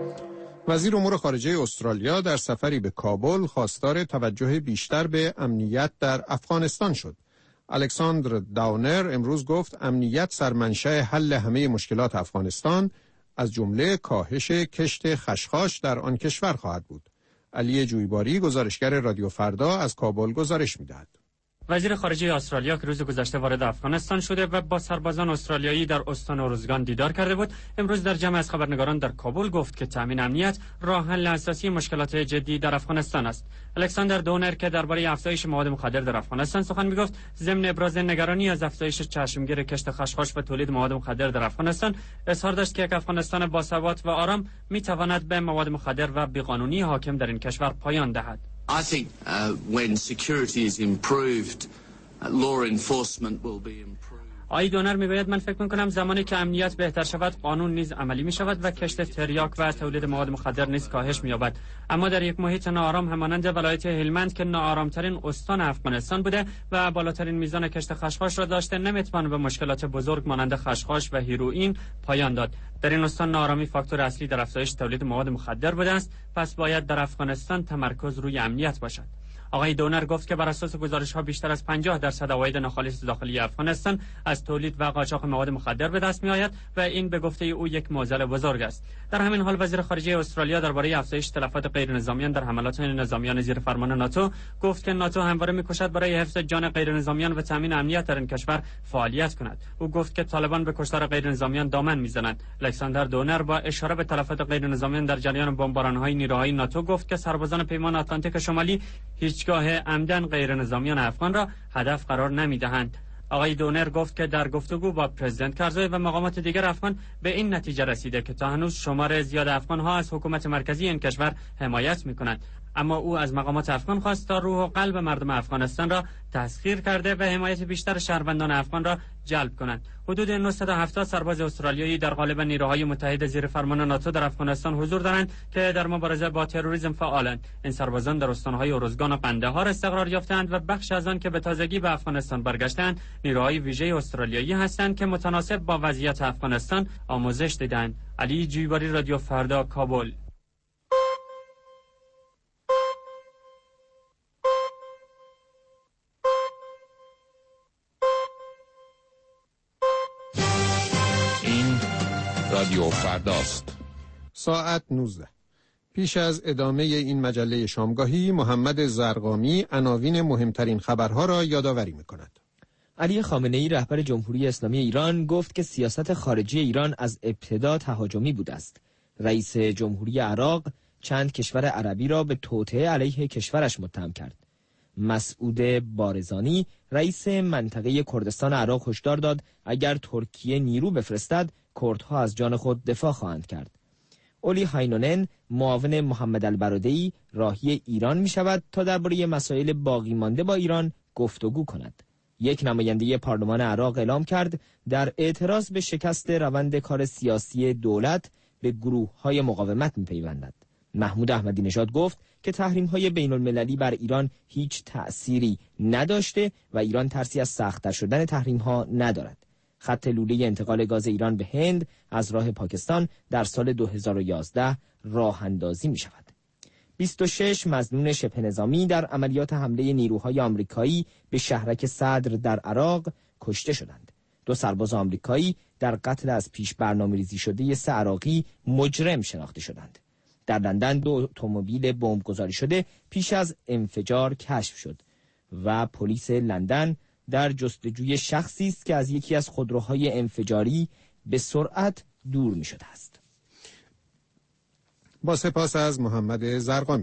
وزیر امور خارجه استرالیا در سفری به کابل خواستار توجه بیشتر به امنیت در افغانستان شد. الکساندر داونر امروز گفت امنیت سرمنشأ حل همه مشکلات افغانستان، از جمله کاهش کشت خشخاش در آن کشور خواهد بود. علی جویباری، گزارشگر رادیو فردا، از کابل گزارش می‌دهد. وزیر خارجه استرالیا که روز گذشته وارد افغانستان شده و با سربازان استرالیایی در استان اروزگان دیدار کرده بود، امروز در جمع از خبرنگاران در کابل گفت که تامین امنیت راه حل اساسی مشکلات جدی در افغانستان است. الکساندر دونر که درباره افزایش مواد مخدر در افغانستان سخن میگفت، ضمن ابراز نگرانی از افزایش چشمگیر کشت خشخاش و تولید مواد مخدر در افغانستان، اظهار داشت که یک افغانستان باثبات و آرام میتواند به مواد مخدر و بیقانونی حاکم در این کشور پایان دهد. I think uh, when security is improved, uh, law enforcement will be improved. آقای دونر میگوید من فکر میکنم زمانی که امنیت بهتر شود، قانون نیز عملی می شود و کشت تریاک و تولید مواد مخدر نیز کاهش می‌یابد. اما در یک محیط ناآرام همانند ولایت هلمند که ناآرامترین استان افغانستان بوده و بالاترین میزان کشت خشخاش را داشته، نمیتوان به مشکلات بزرگ مانند خشخاش و هیروئین پایان داد. در این استان ناآرامی فاکتور اصلی در افزایش تولید مواد مخدر بوده است، پس باید در افغانستان تمرکز روی امنیت باشد. آقای دونر گفت که بر اساس گزارش‌ها بیشتر از پنجاه درصد عواید ناخالص داخلی افغانستان از تولید و قاچاق مواد مخدر به دست می‌آید و این به گفته او یک معضل بزرگ است. در همین حال وزیر خارجه استرالیا درباره افزایش تلفات غیرنظامیان در حملات نظامیان زیر فرمان ناتو گفت که ناتو همواره می‌کوشد برای حفظ جان غیرنظامیان و تامین امنیت در این کشور فعالیت کند. او گفت که طالبان به کشتار غیرنظامیان دامن می‌زنند. الکساندر دونر با اشاره به تلفات غیرنظامیان در جریان بمباران‌های نیروهای ناتو گفت که سربازان پیمان آتلانتیک شمالی هیچگاه عمدن غیر نظامیان افغان را هدف قرار نمیدهند. آقای دونر گفت که در گفتگو با پرزیدنت کرزای و مقامات دیگر افغان به این نتیجه رسیده که تا هنوز شمار زیاد افغان ها از حکومت مرکزی این کشور حمایت میکنند. اما او از مقامات افغان خواست تا روح و قلب مردم افغانستان را تسخیر کرده و حمایت بیشتر شهروندان افغان را جلب کنند. حدود نهصد و هفتاد سرباز استرالیایی در قالب نیروهای متحد زیر فرمان ناتو در افغانستان حضور دارند که در مبارزه با تروریسم فعالند. این سربازان در استانهای ارزگان و قندهار استقرار یافتند و بخش از آن که به تازگی به افغانستان برگشتند نیروهای ویژه استرالیایی هستند که متناسب با وضعیت افغانستان آموزش دیدند. علی جویباری، رادیو فردا، کابل. رادیو فرداست. ساعت نوزده. پیش از ادامه این مجله شامگاهی، محمد زرقامی عناوین مهمترین خبرها را یادآوری می‌کند. علی خامنه‌ای رهبر جمهوری اسلامی ایران گفت که سیاست خارجی ایران از ابتدا تهاجمی بوده است. رئیس جمهوری عراق چند کشور عربی را به توطئه علیه کشورش متهم کرد. مسعود بارزانی رئیس منطقه کردستان عراق هشدار داد اگر ترکیه نیرو بفرستد کردها از جان خود دفاع خواهند کرد. اولی هاینونن معاون محمد البرادعی راهی ایران می شود تا درباره مسائل باقی مانده با ایران گفتگو کند. یک نماینده پارلمان عراق اعلام کرد در اعتراض به شکست روند کار سیاسی دولت به گروه‌های مقاومت می‌پیوندد. محمود احمدی نژاد گفت که تحریم‌های بین‌المللی بر ایران هیچ تأثیری نداشته و ایران ترسی از سخت‌تر شدن تحریم‌ها ندارد. خط لوله انتقال گاز ایران به هند از راه پاکستان در سال دو هزار و یازده راه اندازی می شود. بیست و شش مظنون شبه نظامی در عملیات حمله نیروهای آمریکایی به شهرک صدر در عراق کشته شدند. دو سرباز آمریکایی در قتل از پیش برنامه‌ریزی شده سه عراقی مجرم شناخته شدند. در لندن دو اتومبیل بمبگذاری شده پیش از انفجار کشف شد و پلیس لندن در جستجوی شخصی است که از یکی از خودروهای انفجاری به سرعت دور می شده است. با سپاس از محمد زرقامی.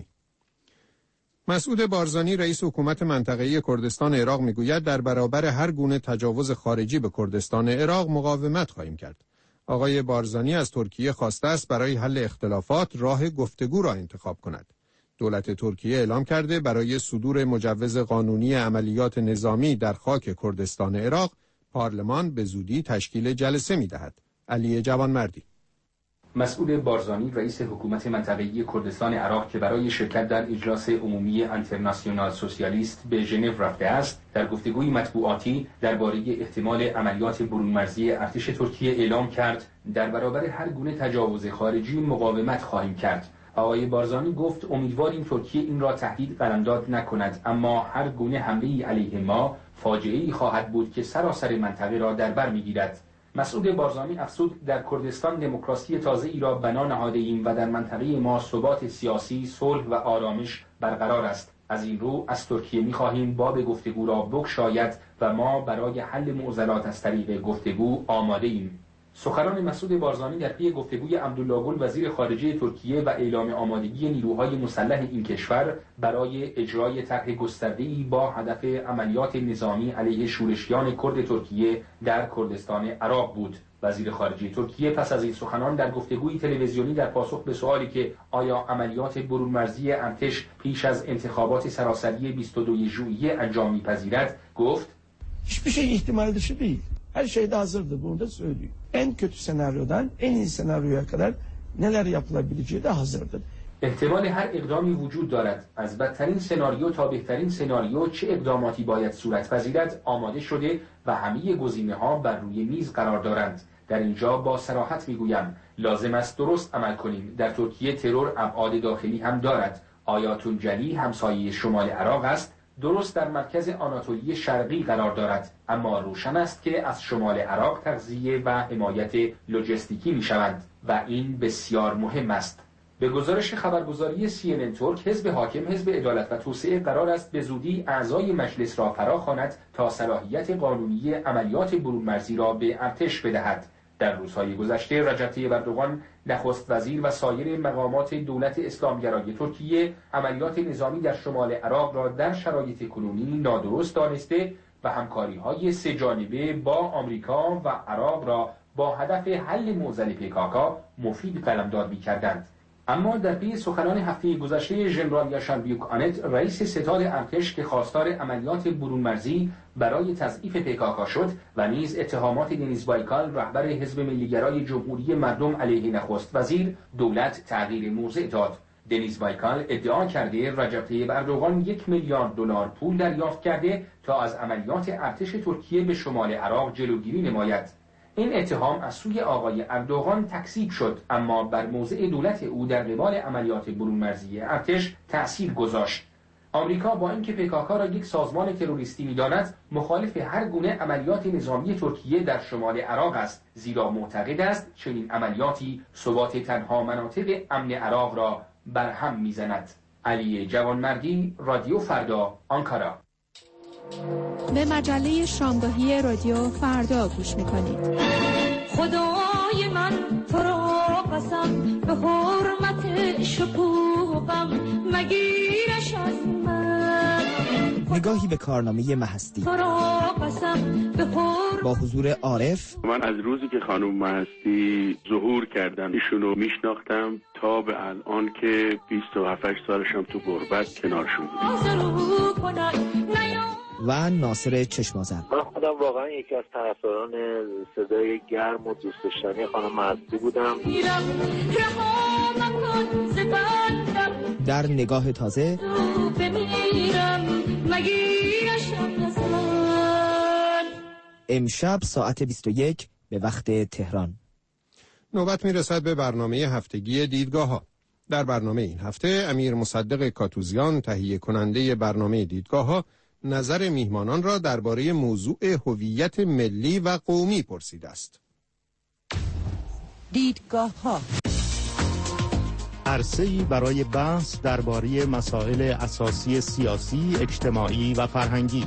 مسعود بارزانی رئیس حکومت منطقه‌ای کردستان عراق میگوید در برابر هر گونه تجاوز خارجی به کردستان عراق مقاومت خواهیم کرد. آقای بارزانی از ترکیه خواسته است برای حل اختلافات راه گفتگو را انتخاب کند. دولت ترکیه اعلام کرده برای صدور مجوز قانونی عملیات نظامی در خاک کردستان عراق پارلمان به زودی تشکیل جلسه می‌دهد. علی جوانمردی. مسعود بارزانی رئیس حکومت منطقه‌ای کردستان عراق که برای شرکت در اجلاس عمومی انترناسیونال سوسیالیست به ژنو رفته است، در گفتگوی مطبوعاتی درباره احتمال عملیات برون‌مرزی ارتش ترکیه اعلام کرد در برابر هر گونه تجاوز خارجی مقاومت خواهیم کرد. آقای بارزانی گفت امیدواریم ترکیه این را تهدید قلمداد نکند، اما هر گونه حمله‌ای علیه ما فاجعه‌ای خواهد بود که سراسر منطقه را در بر می‌گیرد. مسعود بارزانی افزود در کردستان دموکراسی تازه‌ای را بنا نهاده‌ایم و در منطقه ما ثبات سیاسی، صلح و آرامش برقرار است. از این رو از ترکیه می‌خواهیم باب گفتگو را بگشاید و ما برای حل معضلات از طریق گفتگو آماده‌ایم. سخنان مسعود بارزانی در پی گفتگوی عبدالله گل وزیر خارجه ترکیه و اعلام آمادگی نیروهای مسلح این کشور برای اجرای طرح گسترده‌ای با هدف عملیات نظامی علیه شورشیان کرد ترکیه در کردستان عراق بود. وزیر خارجه ترکیه پس از این سخنان در گفتگوی تلویزیونی در پاسخ به سوالی که آیا عملیات برون‌مرزی ارتش پیش از انتخابات سراسری بیست و دوم ژوئیه انجام می‌پذیرد گفت: hiçbir şey ihtimal dışı değil. Her şey de hazırdır, bunu da söylüyor. En kötü senaryodan en iyi senaryoya kadar neler yapılabileceği de hazırdır. احتمال هر اقدامی وجود دارد. از بدترین سناریو تا بهترین سناریو چه اقداماتی باید صورت پذیرد آماده شده و همه گزینه‌ها بر روی میز قرار دارند. در اینجا با صراحت میگویم لازم است درست عمل کنیم. در ترکیه ترور ابعاد داخلی هم دارد. آیات الجلی همسایه شمال عراق است، درست در مرکز آناتولی شرقی قرار دارد، اما روشن است که از شمال عراق تغذیه و حمایت لوجستیکی می شوند و این بسیار مهم است. به گزارش خبرگزاری سی ان ان ترک، حزب حاکم حزب عدالت و توسعه قرار است به زودی اعضای مجلس را فراخواند تا صلاحیت قانونی عملیات برون‌مرزی را به ارتش بدهد. در روزهای گذشته رجب طیب اردوغان نخست وزیر و سایر مقامات دولت اسلامگرای ترکیه عملیات نظامی در شمال عراق را در شرایط کنونی نادرست دانسته و همکاری‌های سه جانبه با آمریکا و عراق را با هدف حل معضل پیکاکا مفید قلمداد می‌کردند. اما در پی سخنان هفته گذشته ژنرال یاشار بیوکانت، رئیس ستاد ارتش که خواستار عملیات برونمرزی برای تضعیف پیکاکا شد و نیز اتهامات دنیز بایکال رهبر حزب ملیگرای جمهوری مردم علیه نخست وزیر، دولت تغییر موضع داد. دنیز بایکال ادعا کرده رجب طیب اردوغان یک میلیارد دلار پول دریافت کرده تا از عملیات ارتش ترکیه به شمال عراق جلوگیری نماید. این اتهام از سوی آقای اردوغان تکذیب شد، اما بر موضع دولت او در قبال عملیات برونمرزی ارتش تأثیر گذاشت. آمریکا با اینکه پیکاکا را یک سازمان تروریستی می‌داند، مخالف هر گونه عملیات نظامی ترکیه در شمال عراق است، زیرا معتقد است چنین عملیاتی ثبات تنها مناطق امن عراق را برهم می‌زند. علی جوانمردی، رادیو فردا، آنکارا. به مجله شامگاهی رادیو فردا گوش میکنید. خدای من تو را قسم به حرمت شکوهم مگیرش از من. نگاهی به کارنامه مهستی تو را قسم به حرمت با حضور عارف. من از روزی که خانم مهستی ظهور کردن ایشونو میشناختم تا به الان که بیست و هفت سالشم تو غربت کنارشون بودم. و ناصر چشمازر. من خودم واقعا یکی از طرفداران صدای گرم و دوست داشتنی خانم مهستی بودم. در نگاه تازه امشب ساعت بیست و یک به وقت تهران نوبت میرسد به برنامه هفتگی دیدگاه ها. در برنامه این هفته امیر مصدق کاتوزیان تهیه کننده برنامه دیدگاه ها نظر میهمانان را درباره موضوع هویت ملی و قومی پرسیده است. دیدگاه ها عرصه‌ای برای بحث درباره مسائل اساسی سیاسی، اجتماعی و فرهنگی.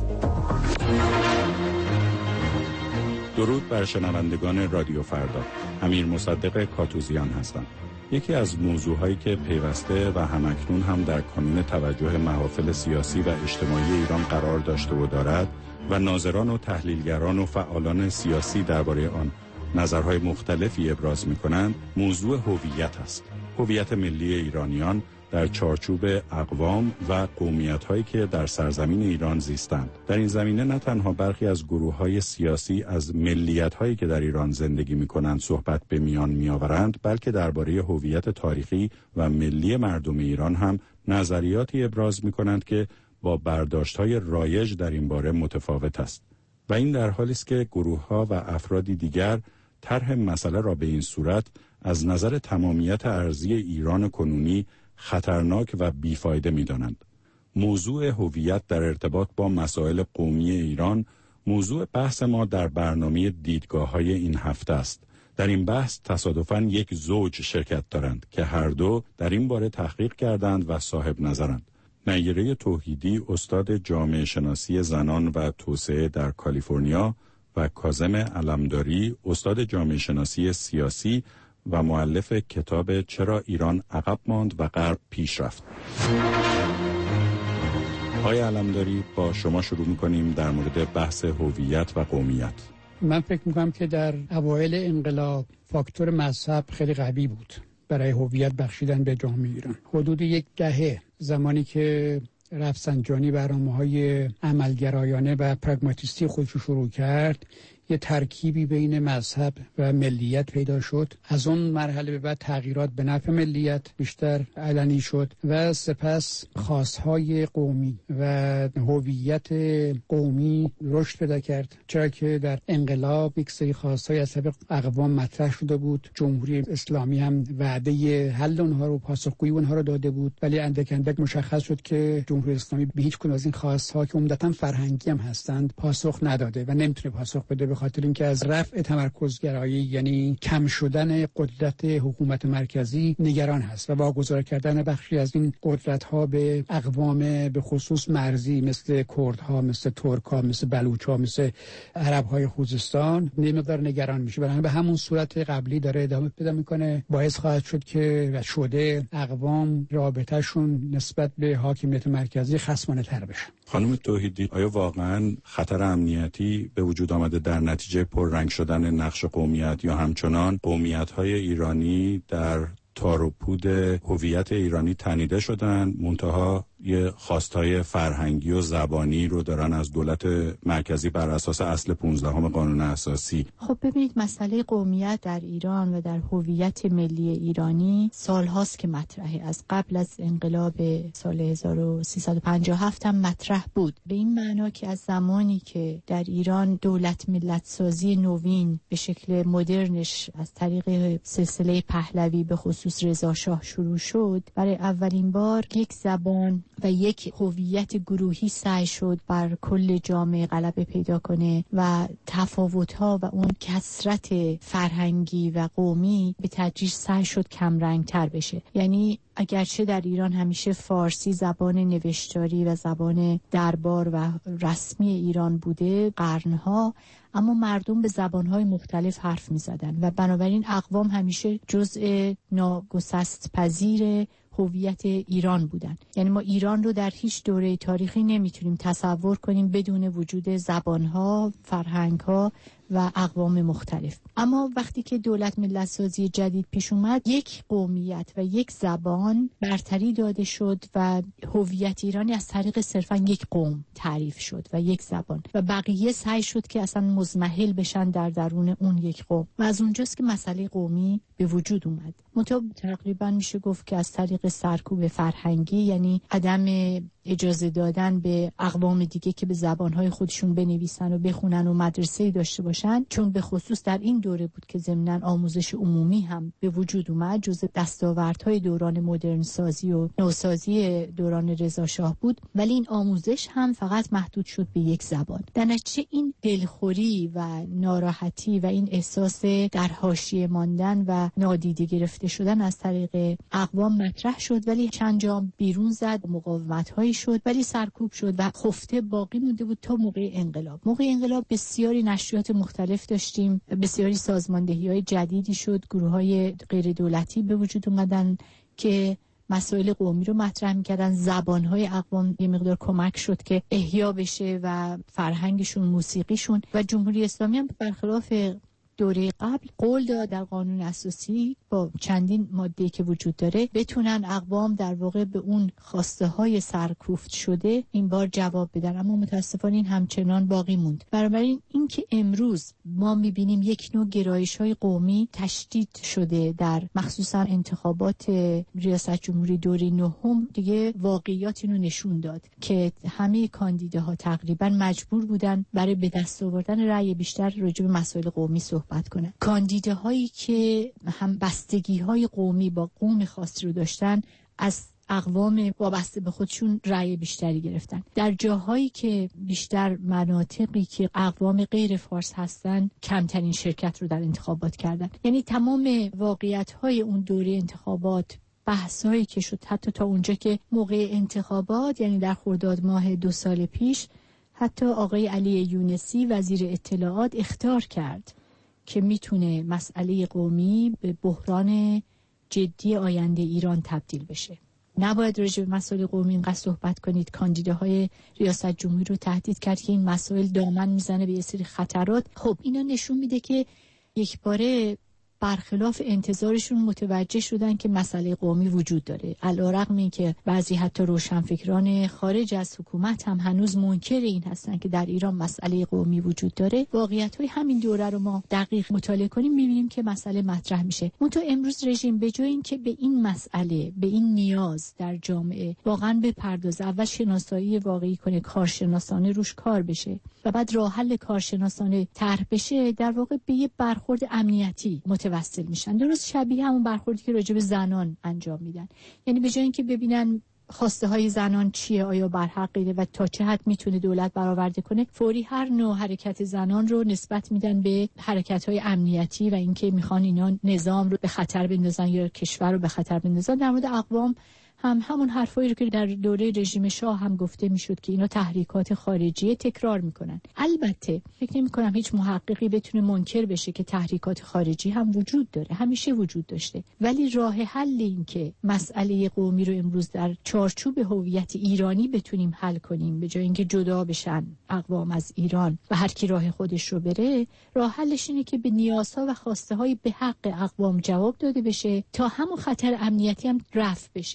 درود بر شنوندگان رادیو فردا. امیر مصدق کاتوزیان هستم. یکی از موضوعهایی که پیوسته و همکنون هم در کانون توجه محافل سیاسی و اجتماعی ایران قرار داشته و دارد و ناظران و تحلیلگران و فعالان سیاسی درباره آن نظرهای مختلفی ابراز می‌کنند، موضوع هویت است. هویت ملی ایرانیان در چارچوب اقوام و قومیت‌هایی که در سرزمین ایران زیستند. در این زمینه نه تنها برخی از گروه‌های سیاسی از ملیت‌هایی که در ایران زندگی می‌کنند صحبت به میان می‌آورند، بلکه درباره هویت تاریخی و ملی مردم ایران هم نظریاتی ابراز می‌کنند که با برداشت‌های رایج در این باره متفاوت است. و این در حالی است که گروه‌ها و افرادی دیگر طرح مسئله را به این صورت از نظر تمامیت ارضی ایران کنونی خطرناک و بیفایده می‌دانند. موضوع هویت در ارتباط با مسائل قومی ایران موضوع بحث ما در برنامه دیدگاه‌های این هفته است. در این بحث تصادفاً یک زوج شرکت دارند که هر دو در این باره تحقیق کردند و صاحب نظرند. نیره توحیدی استاد جامعه شناسی زنان و توسعه در کالیفرنیا و کاظم علمداری استاد جامعه شناسی سیاسی و مؤلف کتاب چرا ایران عقب ماند و غرب پیش رفت. آقای علمداری، با شما شروع می‌کنیم در مورد بحث هویت و قومیت. من فکر می‌کنم که در اوایل انقلاب فاکتور مذهب خیلی قوی بود برای هویت بخشیدن به جامعه ایران. حدود یک دهه زمانی که رفسنجانی برنامه‌های عملگرایانه و پراگماتیستی خودش شروع کرد، یه ترکیبی بین مذهب و ملیت پیدا شد. از اون مرحله به بعد تغییرات به نفع ملیت بیشتر علنی شد و سپس خواستهای قومی و هویت قومی رشد پیدا کرد، چرا که در انقلاب یک سری خواستهای از طرف اقوام مطرح شده بود. جمهوری اسلامی هم وعده حل اونها رو، پاسخگویی اونها رو داده بود، ولی اندک اندک مشخص شد که جمهوری اسلامی به هیچ کدوم از این خواستها که عمدتاً فرهنگی هم هستند پاسخ نداده و نمیتونه پاسخ بده، به خاطر اینکه از رفع تمرکزگرایی یعنی کم شدن قدرت حکومت مرکزی نگران هست و واگذار کردن بخشی از این قدرت‌ها به اقوام به خصوص مرزی مثل کردها، مثل ترک‌ها، مثل بلوچ‌ها، مثل عرب‌های خوزستان نمی‌دار نگران میشه. برای به همون صورت قبلی داره ادامه پیدا میکنه. باعث خواهد شد که شده اقوام رابطه‌شون نسبت به حاکمیت مرکزی خصمانه‌تر بشه. خانم توحیدی، آیا واقعاً خطر امنیتی به وجود آمده در نتیجه پررنگ شدن نقش قومیت یا همچنان قومیت‌های ایرانی در تار و پود هویت ایرانی تنیده شدن، منتها یه خواستای فرهنگی و زبانی رو دارن از دولت مرکزی بر اساس اصل پانزدهم قانون اساسی. خب ببینید، مسئله قومیت در ایران و در هویت ملی ایرانی سالهاست که مطرحه. از قبل از انقلاب سال هزار و سیصد و پنجاه و هفت هم مطرح بود، به این معنا که از زمانی که در ایران دولت ملت سازی نوین به شکل مدرنش از طریق سلسله پهلوی به خصوص رضا شاه شروع شد، برای اولین بار یک زبان و یک هویت گروهی سعی شد بر کل جامعه غلبه پیدا کنه و تفاوت‌ها و اون کثرت فرهنگی و قومی به تدریج سعی شد کمرنگ‌تر بشه. یعنی اگرچه در ایران همیشه فارسی زبان نوشتاری و زبان دربار و رسمی ایران بوده قرنها، اما مردم به زبانهای مختلف حرف می زدن و بنابراین اقوام همیشه جزء ناگسست پذیر هویت ایران بودن. یعنی ما ایران رو در هیچ دوره تاریخی نمیتونیم تصور کنیم بدون وجود زبانها، فرهنگها و اقوام مختلف. اما وقتی که دولت ملت سازی جدید پیش اومد، یک قومیت و یک زبان برتری داده شد و هویت ایرانی از طریق صرفا یک قوم تعریف شد و یک زبان، و بقیه سعی شد که اصلا مزمحل بشن در درون اون یک قوم، و از اونجاست که مسئله قومی به وجود اومد. منتها تقریبا میشه گفت که از طریق سرکوب فرهنگی، یعنی عدم اجازه دادن به اقوام دیگه که به زبانهای خودشون بنویسن و بخونن و مدرسه‌ای داشته باشن، چون به خصوص در این دوره بود که ضمناً آموزش عمومی هم به وجود اومد، جزء دستاوردهای دوران مدرن سازی و نوسازی دوران رضا شاه بود، ولی این آموزش هم فقط محدود شد به یک زبان. در نتیجه این دلخوری و ناراحتی و این احساس در حاشیه ماندن و نادیده گرفته شدن از طریق اقوام مطرح شد، ولی چند جا بیرون زد، مقاومت‌های شد، ولی سرکوب شد و خفته باقی مونده بود تا موقع انقلاب. موقع انقلاب بسیاری نشریات مختلف داشتیم، بسیاری سازماندهی‌های جدیدی شد، گروه‌های غیر دولتی به وجود اومدن که مسائل قومی رو مطرح می‌کردن. زبان‌های اقوام یه مقدار کمک شد که احیا بشه و فرهنگشون، موسیقیشون. و جمهوری اسلامی هم برخلاف دوره قبل قول داد در قانون اساسی با چندین ماده که وجود داره بتونن اقوام در واقع به اون خواسته های سرکوفت شده این بار جواب بدن، اما متاسفانه این همچنان باقی موند. بنابراین این که امروز ما میبینیم یک نوع گرایش های قومی تشدید شده در مخصوصا انتخابات ریاست جمهوری دوره نهم، دیگه واقعیات اینو نشون داد که همه کاندیداها تقریبا مجبور بودن برای به دست آوردن رأی بیشتر راجع به مسائل قومی صحبت کنن. کاندیداهایی که هم بستگی‌های قومی با قوم خاصی رو داشتن، از اقوام وابسته به خودشون رأی بیشتری گرفتن. در جاهایی که بیشتر مناطقی که اقوام غیر فارس هستن کمترین شرکت رو در انتخابات کردن. یعنی تمام واقعیت‌های اون دوره انتخابات، بحثایی که شد حتی تا اونجا که موقع انتخابات، یعنی در خرداد ماه دو سال پیش، حتی آقای علی یونسی وزیر اطلاعات اخطار کرد که میتونه مسئله قومی به بحران جدی آینده ایران تبدیل بشه. نباید راجع به مسائل قومی اینقدر صحبت کنید. کاندیداهای ریاست جمهوری رو تهدید کرد که این مسائل دامن میزنه به یه سری خطرات. خب اینا نشون میده که یک باره برخلاف انتظارشون متوجه شدن که مسئله قومی وجود داره، علی‌رغم اینکه بعضی حتی روشنفکران خارج از حکومت هم هنوز منکر این هستن که در ایران مسئله قومی وجود داره. واقعیت‌های همین دوره رو ما دقیق مطالعه کنیم می‌بینیم که مسئله مطرح میشه. منتها امروز رژیم به جای اینکه به این مسئله، به این نیاز در جامعه واقعا بپردازه، اول شناسایی واقعی کنه، کارشناسانه روش کار بشه و بعد راه حل کارشناسانه طرح بشه، در واقع به یه برخورد امنیتی متوسل میشن. درست شبیه همون برخوردی که راجع به زنان انجام میدن. یعنی به جای اینکه ببینن خواسته های زنان چیه، آیا برحقیه و تا چه حد میتونه دولت برآورده کنه، فوری هر نوع حرکت زنان رو نسبت میدن به حرکت های امنیتی و اینکه میخوان اینا نظام رو به خطر بندازن یا کشور رو به خطر بندازن. در مورد اقوام هم همون حرفایی رو که در دوره رژیم شاه هم گفته میشد که اینا تحریکات خارجی تکرار میکنن. البته فکر نمی کنم هیچ محققی بتونه منکر بشه که تحریکات خارجی هم وجود داره، همیشه وجود داشته، ولی راه حل این که مسئله قومی رو امروز در چارچوب هویت ایرانی بتونیم حل کنیم به جای اینکه جدا بشن اقوام از ایران و هر کی راه خودش رو بره، راه حلش اینه که به نیازها و خواسته های به حق اقوام جواب داده بشه تا همون خطر امنیتی هم رفع بشه.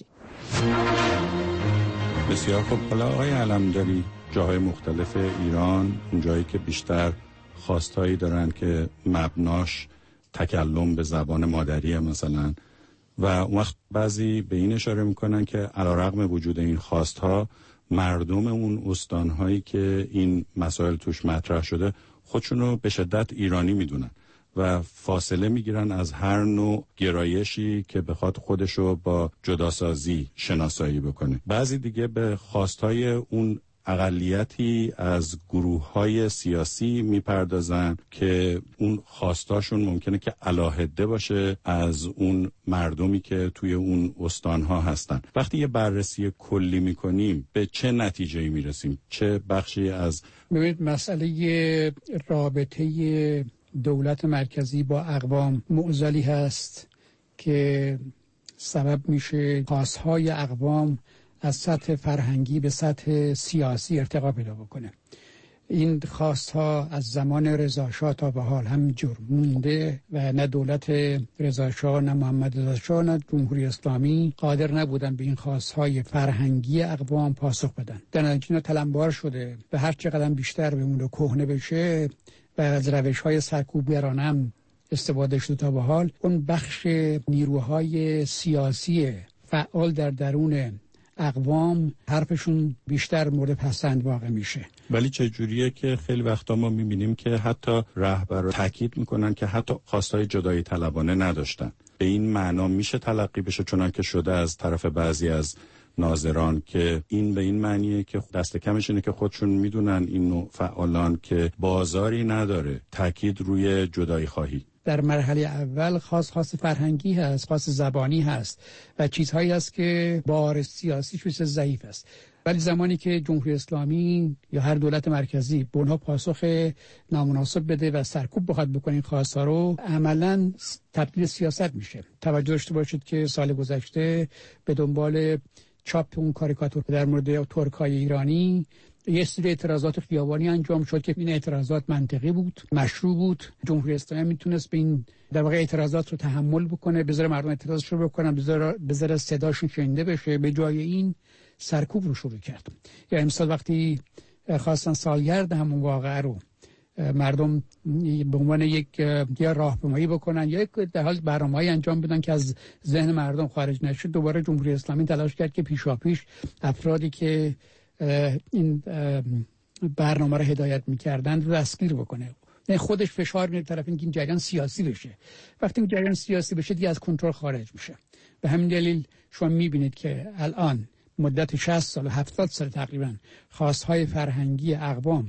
بسیار خوب. حالا آقای علمداری، جاهای مختلف ایران، اون جایی که بیشتر خواستهایی دارن که مبناش تکلم به زبان مادریه مثلا، و اون وقت بعضی به این اشاره میکنن که علیرغم وجود این خواستها، مردم اون استانهایی که این مسائل توش مطرح شده خودشونو به شدت ایرانی میدونن و فاصله میگیرن از هر نوع گرایشی که بخواد خودشو با جداسازی شناسایی بکنه. بعضی دیگه به خواستهای اون اقلیتی از گروه‌های سیاسی میپردازن که اون خواستاشون ممکنه که علاهده باشه از اون مردمی که توی اون استانها هستن. وقتی یه بررسی کلی میکنیم به چه نتیجه‌ای میرسیم؟ چه بخشی از ببینید مسئله رابطه دولت مرکزی با اقوام معضلی هست که سبب میشه خواستهای اقوام از سطح فرهنگی به سطح سیاسی ارتقا پیدا بکنه. این خواستها از زمان رضا شاه تا به حال همینجور مونده و نه دولت رضا شاه، نه محمد رضا شاه، نه جمهوری اسلامی قادر نبودن به این خواستهای فرهنگی اقوام پاسخ بدن. در نتیجه تلمبار شده و هر چقدر بیشتر بمونه کهنه بشه و از روش‌های سرکوبگرانه هم استفاده شده تا به حال، اون بخش نیروهای سیاسی فعال در درون اقوام حرفشون بیشتر مورد پسند واقع میشه. ولی چه جوریه که خیلی وقتا ما میبینیم که حتی رهبران تاکید میکنن که حتی خواستای جدایی طلبانه نداشتن. به این معنا میشه تلقی بشه چنان که شده از طرف بعضی از ناظران که این به این معنیه که دست کمش اینه که خودشون میدونن این نوع فعالان که بازاری نداره تاکید روی جدایی خواهی. در مرحله اول خاص خاص فرهنگی هست، خاص زبانی هست و چیزهایی هست که بار سیاسی شویس ضعیف است. ولی زمانی که جمهوری اسلامی یا هر دولت مرکزی به اونها پاسخ نامناسب بده و سرکوب بخواد بکنه این خواست‌ها رو، عملاً تبدیل سیاست میشه. توجه داشته باشید که سال گذشته به دنبال چاپ اون کاریکاتور در مورد ترکای ایرانی یه سری اعتراضات خیابانی انجام شد که این اعتراضات منطقی بود، مشروع بود. جمهوری اسلامی میتونست به این در واقع اعتراضات رو تحمل بکنه، بذاره مردم اعتراضش رو بکنن، بذاره بذاره صداشون شنیده بشه. به جای این سرکوب رو شروع کرد. یا امسال وقتی خواستن سالگرد همون واقعه رو مردم به عنوان یک یا راهپیمایی بکنن یا یک در حال برنامه‌ای انجام بدن که از ذهن مردم خارج نشه، دوباره جمهوری اسلامی تلاش کرد که پیشاپیش افرادی که این برنامه رو هدایت می‌کردن رو دستگیر بکنه. نه خودش فشار میاره طرف اینکه این جریان سیاسی بشه. وقتی این جریان سیاسی بشه دیگه از کنترل خارج میشه. به همین دلیل شما می‌بینید که الان مدت شصت سال هفتاد سال تقریبا خواست‌های فرهنگی اقوام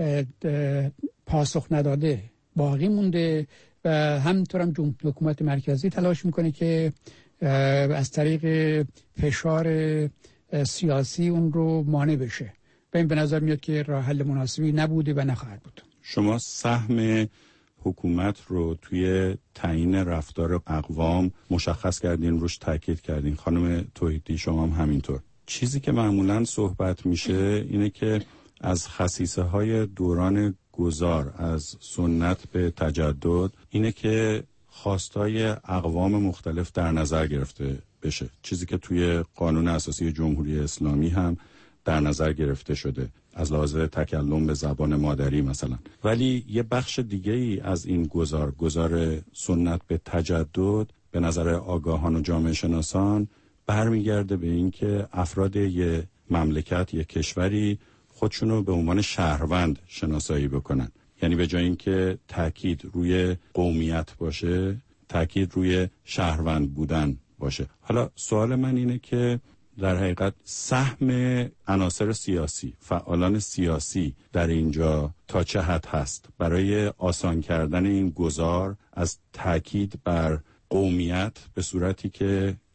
پاسخ نداده باقی مونده و همینطور هم جمهوری حکومت مرکزی تلاش میکنه که از طریق فشار سیاسی اون رو مانع بشه. و این به نظر میاد که راه حل مناسبی نبوده و نخواهد بود. شما سهم حکومت رو توی تعیین رفتار اقوام مشخص کردین، روش تاکید کردین. خانم توحیدی شما هم همینطور. چیزی که معمولاً صحبت میشه اینه که از خصیصه های دوران گذار از سنت به تجدد اینه که خواستای اقوام مختلف در نظر گرفته بشه، چیزی که توی قانون اساسی جمهوری اسلامی هم در نظر گرفته شده از لحاظ تکلم به زبان مادری مثلا. ولی یه بخش دیگه ای از این گذار گذار سنت به تجدد به نظر آگاهان و جامعه شناسان برمیگرده به این که افراد یه مملکت، یه کشوری خودشونو به عنوان شهروند شناسایی بکنن. یعنی به جای اینکه تاکید روی قومیت باشه، تاکید روی شهروند بودن باشه. حالا سوال من اینه که در حقیقت سهم عناصر سیاسی، فعالان سیاسی در اینجا تا چه حد هست برای آسان کردن این گذار از تاکید بر قومیت به صورتی که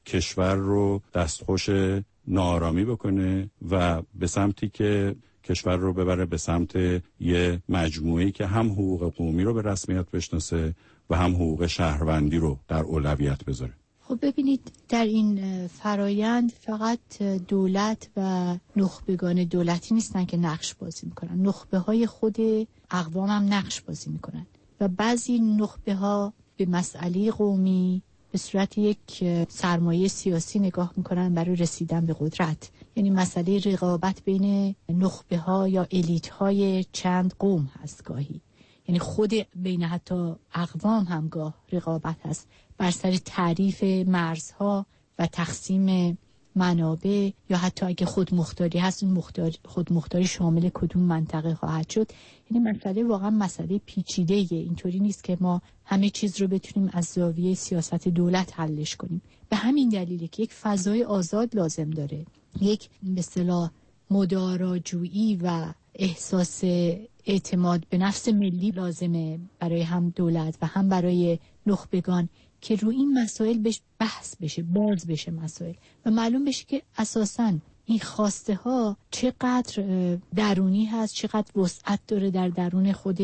کشور رو دستخوش ناآرامی بکنه و به سمتی که کشور رو ببره به سمت یه مجموعه‌ای که هم حقوق قومی رو به رسمیت بشناسه و هم حقوق شهروندی رو در اولویت بذاره. خب ببینید در این فرایند فقط دولت و نخبگان دولتی نیستن که نقش بازی میکنن، نخبه های خود اقوام هم نقش بازی میکنن و بعضی نخبه ها به مسئله قومی به صورت یک سرمایه سیاسی نگاه میکنن برای رسیدن به قدرت. یعنی مسئله رقابت بین نخبه ها یا الیت های چند قوم هست گاهی، یعنی خود بین حتی اقوام هم گاه رقابت هست بر سر تعریف مرزها و تقسیم منابع، یا حتی اگه خودمختاری هست اون مختار خودمختاری شامل کدوم منطقه خواهد شد. یعنی مسئله واقعا مسئله پیچیده‌ایه، اینطوری نیست که ما همه چیز رو بتونیم از زاویه سیاست دولت حلش کنیم. به همین دلیله که یک فضای آزاد لازم داره، یک به اصطلاح مداراجویی و احساس اعتماد به نفس ملی لازمه برای هم دولت و هم برای نخبگان که روی این مسائل بهش بحث بشه، باز بشه مسائل و معلوم بشه که اساساً این خواسته ها چقدر درونی هست، چقدر وسعت داره در درون خود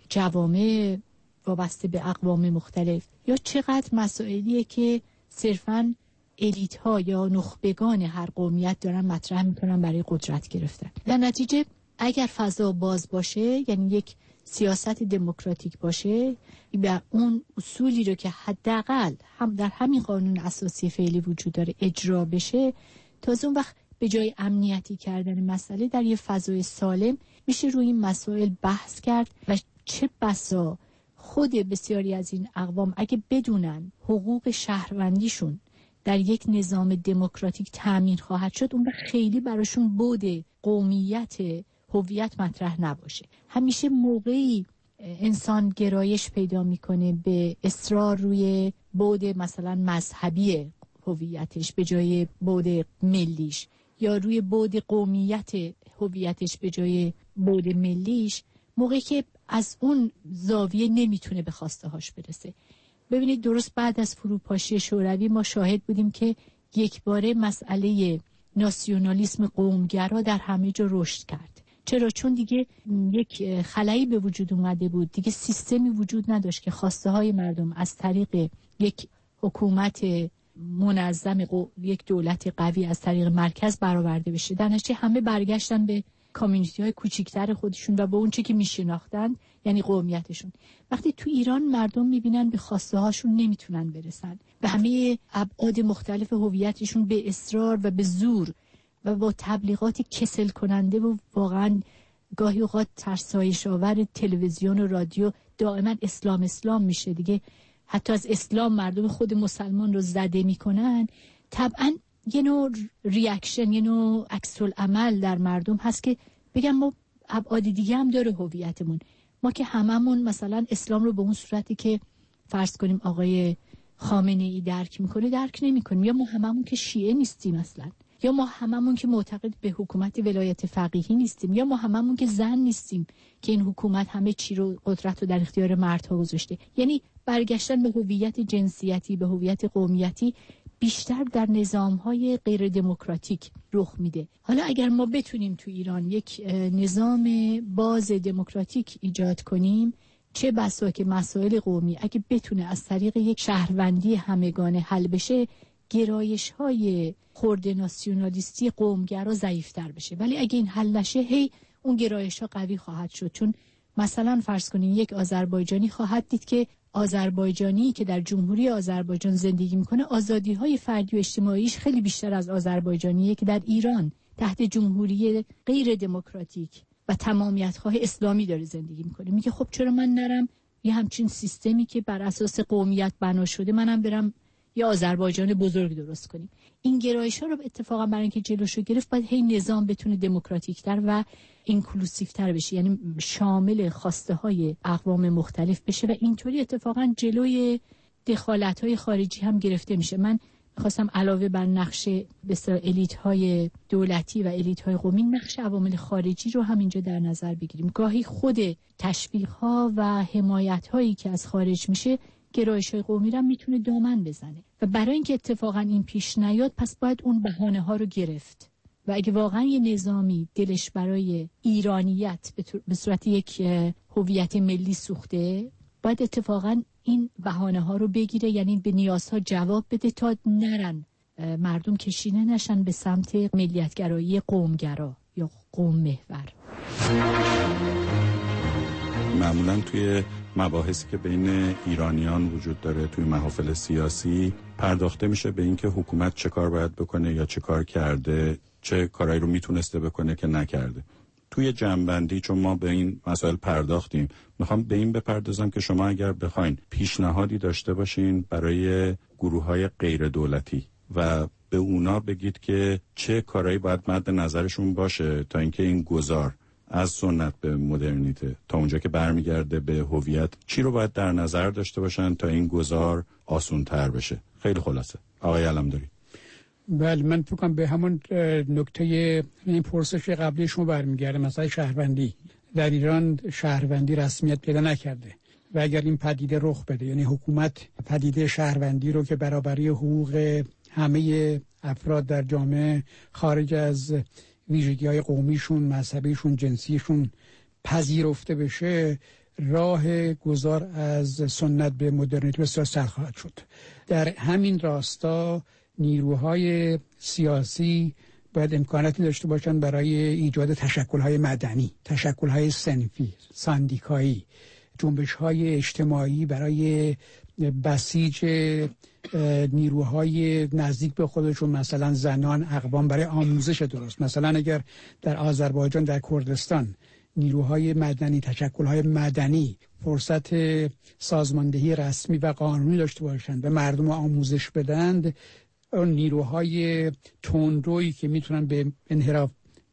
جوامع وابسته به اقوام مختلف، یا چقدر مسائلیه که صرفاً الیت ها یا نخبگان هر قومیت دارن مطرح میکنن برای قدرت گرفتن. در نتیجه اگر فضا باز باشه، یعنی یک سیاست دموکراتیک باشه و اون اصولی رو که حداقل هم در همین قانون اساسی فعلی وجود داره اجرا بشه، تازه اون وقت به جای امنیتی کردن مسئله در یه فضای سالم میشه روی این مسائل بحث کرد و چه بسا خود بسیاری از این اقوام اگه بدونن حقوق شهروندیشون در یک نظام دموکراتیک تامین خواهد شد، اون وقت خیلی براشون بود قومیت هویت مطرح نباشه. همیشه موقعی انسان گرایش پیدا میکنه به اصرار روی بود مثلا مذهبی هویتش به جای بود ملیش، یا روی بود قومیت هویتش به جای بود ملیش، موقعی که از اون زاویه نمیتونه به خواسته هاش برسه. ببینید درست بعد از فروپاشی شوروی ما شاهد بودیم که یک باره مسئله ناسیونالیسم قومگرا در همه جا رشد کرد. چرا؟ چون دیگه یک خلایی به وجود اومده بود، دیگه سیستمی وجود نداشت که خواسته های مردم از طریق یک حکومت منظم، یک دولت قوی از طریق مرکز برآورده بشه. در نتیجه همه برگشتن به کامیونیتی های کوچیکتر خودشون و با اون چه که میشناختن، یعنی قومیتشون. وقتی تو ایران مردم میبینن به خواسته هاشون نمیتونن برسن، به همه ابعاد مختلف هویتشون به اصرار و به زور و با تبلیغات کسل کننده و واقعا گاهی اوقات ترسایش آور تلویزیون و رادیو دائما اسلام اسلام میشه دیگه، حتی از اسلام مردم خود مسلمان رو زده میکنن، طبعا یه نوع ریاکشن، یه نوع عکس العمل در مردم هست که بگم ما ابعاد دیگه هم داره هویتمون. ما که هممون مثلا اسلام رو به اون صورتی که فرض کنیم آقای خامنه ای درک میکنه درک نمیکنیم، یا ما هممون که شیعه نیستیم اصلا، یا ما هممون که معتقد به حکومت ولایت فقیهی نیستیم، یا ما هممون که زن نیستیم که این حکومت همه چی رو قدرت رو در اختیار مردها گذاشته. یعنی برگشتن به هویت جنسیتی، به هویت قومیتی بیشتر در نظام‌های غیر دموکراتیک رخ میده. حالا اگر ما بتونیم تو ایران یک نظام باز دموکراتیک ایجاد کنیم، چه بسا که مسائل قومی اگه بتونه از طریق یک شهروندی همگانه حل بشه، گرایش‌های خرد ناسیونالیستی قومگرا ضعیف‌تر بشه. ولی اگه این حل نشه، هی اون گرایش‌ها قوی خواهد شد. چون مثلا فرض کنین یک آذربایجانی خواهد دید که آذربایجانی که در جمهوری آذربایجان زندگی میکنه آزادی‌های فردی و اجتماعیش خیلی بیشتر از آذربایجانیه که در ایران تحت جمهوری غیر دموکراتیک و تمامیت‌خواه اسلامی داره زندگی میکنه. میگه خب چرا من نرم یه همچین سیستمی که بر اساس قومیت بنا شده منم برم یا آذربایجان بزرگ درست کنیم. این گرایش‌ها رو اتفاقا برای اینکه جلوشو گرفت باید هی نظام بتونه دموکراتیک‌تر و اینکلوسیوتر بشه، یعنی شامل خواسته‌های اقوام مختلف بشه و اینطوری اتفاقا جلوی دخالت‌های خارجی هم گرفته میشه. من می‌خواستم علاوه بر نقش بسیار الیت‌های دولتی و الیت‌های قومی، نقش عوامل خارجی رو هم اینجا در نظر بگیریم. گاهی خود تشویق‌ها و حمایت‌هایی که از خارج میشه گرایش‌های قومی را میتونه دامن بزنه و برای اینکه اتفاقا این پیش نیاد پس باید اون بهانه‌ها رو گرفت و اگه واقعا یه نظامی دلش برای ایرانیت به صورت یک هویت ملی سوخته باید اتفاقا این بهانه‌ها رو بگیره، یعنی به نیازها جواب بده تا نرن مردم کشینه نشن به سمت ملیتگرایی قومگرا یا قوم محور. معمولا توی مباحثی که بین ایرانیان وجود داره توی محافل سیاسی پرداخته میشه به اینکه حکومت چه کار باید بکنه یا چه کار کرده، چه کارایی رو میتونسته بکنه که نکرده. توی جمع‌بندی چون ما به این مسائل پرداختیم، میخوام به این بپردازم که شما اگر بخواین پیشنهادی داشته باشین برای گروه‌های غیر دولتی و به اونا بگید که چه کارایی باید مد نظرشون باشه تا اینکه این گذار از سنت به مدرنیته تا اونجا که برمیگرده به هویت چی رو باید در نظر داشته باشن تا این گذار آسان‌تر بشه. خیلی خلاصه آقای علمداری. بله، من فکر کنم به همون نکته این پرسش قبلی شما برمیگرده. مثلا شهروندی در ایران شهروندی رسمیت پیدا نکرده و اگر این پدیده رخ بده، یعنی حکومت پدیده شهروندی رو که برابری حقوق همه افراد در جامعه خارج از ویژگی‌های قومیشون، مذهبیشون، جنسیشون پذیرفته بشه، راه گذار از سنت به مدرنیته بسیار سخت خواهد شد. در همین راستا نیروهای سیاسی باید امکاناتی داشته باشند برای ایجاد تشکل‌های مدنی، تشکل‌های صنفی، ساندیکایی، جنبش‌های اجتماعی برای بسیج نیروهای نزدیک به خودشون، مثلا زنان، اقوام، برای آموزش درست. مثلا اگر در آذربایجان، در کردستان نیروهای مدنی، تشکل‌های مدنی فرصت سازماندهی رسمی و قانونی داشته باشند و مردم آموزش بدند، اون نیروهای تندرویی که میتونن به انحراف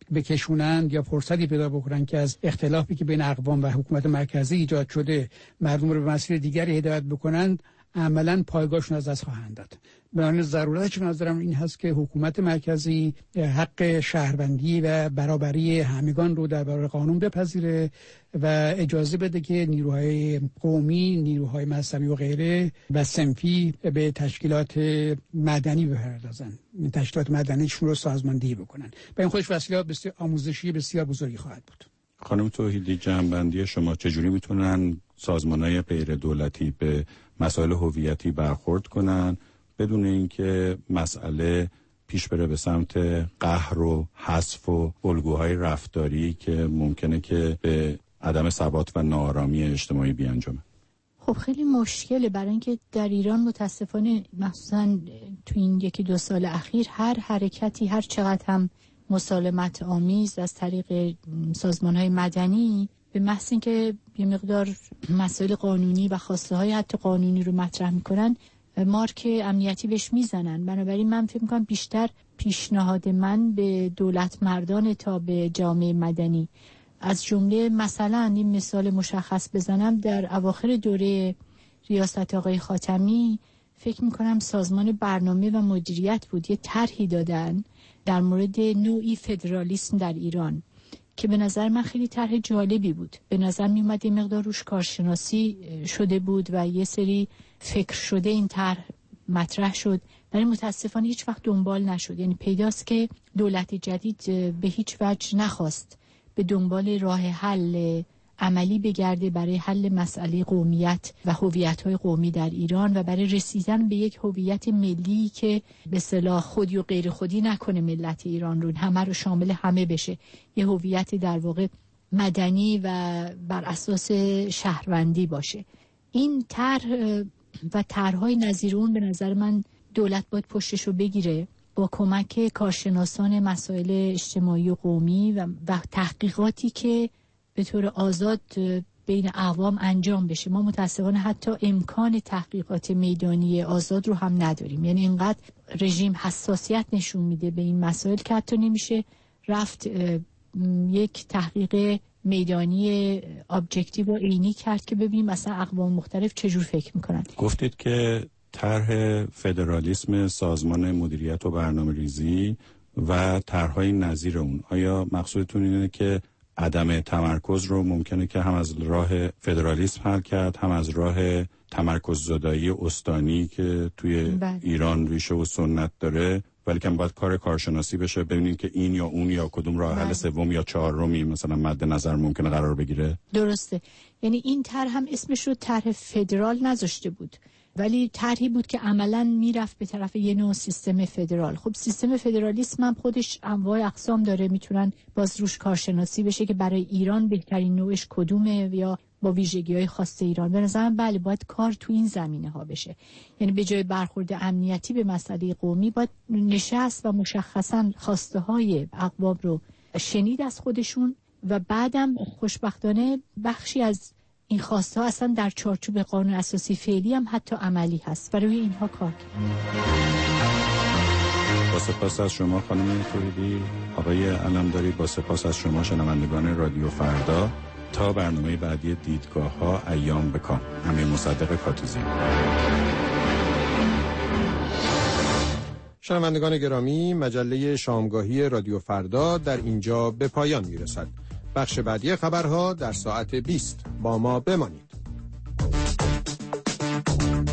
بکشونند یا فرصتی پیدا بکنن که از اختلافی که بین اقوام و حکومت مرکزی ایجاد شده مردم رو به مسیر دیگری هدایت بکنند، عملاً پایگاهشون از دست خواهند داد. بنابراین ضرورتش به نظرم این هست که حکومت مرکزی حق شهروندی و برابری همگان رو در برابر قانون بپذیره و اجازه بده که نیروهای قومی، نیروهای مذهبی و غیره و صنفی به تشکیلات مدنی بپردازن، تشکیلات مدنیشون رو سازماندهی بکنن. به این خودش وسیله بسیار آموزشی بسیار بزرگی خواهد بود. خانم توحیدی، جمع‌بندی شما چجوری میتونن سازمان‌های غیر دولتی به مسائل هویتی برخورد کنن بدون اینکه مسئله پیش بره به سمت قهر و حذف و الگوهای رفتاری که ممکنه که به عدم ثبات و ناآرامی اجتماعی بیانجامه؟ خب خیلی مشکله، برای اینکه در ایران متاسفانه مخصوصا تو این یکی دو سال اخیر هر حرکتی هر چقدر هم مسالمت آمیز از طریق سازمان‌های مدنی به محض اینکه یه مقدار مسائل قانونی و خواسته های حتی قانونی رو مطرح میکنن مارک امنیتی بهش میزنن. بنابراین من فکر میکنم بیشتر پیشنهاد من به دولت مردان تا به جامعه مدنی، از جمله مثلا این مثال مشخص بزنم، در اواخر دوره ریاست آقای خاتمی فکر میکنم سازمان برنامه و مدیریت بود، یه طرحی دادن در مورد نوعی فدرالیسم در ایران که به نظر من خیلی طرح جالبی بود. به نظر می اومد یه مقدار روش کارشناسی شده بود و یه سری فکر شده این طرح مطرح شد، ولی متاسفانه هیچ وقت دنبال نشد. یعنی پیداست که دولت جدید به هیچ وجه نخواست به دنبال راه حل عملی بگرده برای حل مسئله قومیت و هویت‌های قومی در ایران و برای رسیدن به یک هویت ملی که به اصطلاح خودی و غیر خودی نکنه ملت ایران رو، همه رو شامل همه بشه، یه هویت در واقع مدنی و بر اساس شهروندی باشه. این طرح و طرح‌های نظیر اون به نظر من دولت باید پشتش رو بگیره با کمک کارشناسان مسائل اجتماعی و قومی و, و تحقیقاتی که به طور آزاد بین اقوام انجام بشه. ما متاسفانه حتی امکان تحقیقات میدانی آزاد رو هم نداریم، یعنی اینقدر رژیم حساسیت نشون میده به این مسائل که حتی نمیشه رفت یک تحقیق میدانی ابجکتیو و عینی کرد که ببینیم مثلا اقوام مختلف چجور فکر میکنن. گفتید که طرح فدرالیسم سازمان مدیریت و برنامه‌ریزی و طرح‌های نظیر اون، آیا مقصودتون اینه که عدم تمرکز رو ممکنه که هم از راه فدرالیسم حل کرد هم از راه تمرکز زدایی استانی که توی بله. ایران ریشه و سنت داره، ولی که باید کار کارشناسی بشه ببینیم که این یا اون یا کدوم راه حل سوم یا چهارمی مثلا مد نظر ممکنه قرار بگیره. درسته. یعنی این طرح هم اسمش رو طرح فدرال نذاشته بود، ولی طرحی بود که عملاً میرفت به طرف یه نوع سیستم فدرال. خب سیستم فدرالیسم هم خودش انواع اقسام داره، میتونن باز روش کارشناسی بشه که برای ایران بهترین نوعش کدومه یا با ویژگی‌های خاص ایران. به نظرم بله باید کار تو این زمینه‌ها بشه. یعنی به جای برخورد امنیتی به مسئله قومی باید نشست و مشخصاً خواسته‌های اقوام رو شنید از خودشون و بعدم خوشبختانه بخشی از این خواسته ها اصلا در چارچوب قانون اساسی فعلی هم حتی عملی هست و روی اینها کار کرد. با سپاس از شما خانم توحیدی، آقای علمداری، با سپاس از شما شنوندگان رادیو فردا. تا برنامه بعدی دیدگاه ها، ایام بکام. امیر مصدق کاتوزی. شنوندگان گرامی، مجله شامگاهی رادیو فردا در اینجا به پایان میرسد. بخش بعدی خبرها در ساعت بیست با ما بمانید.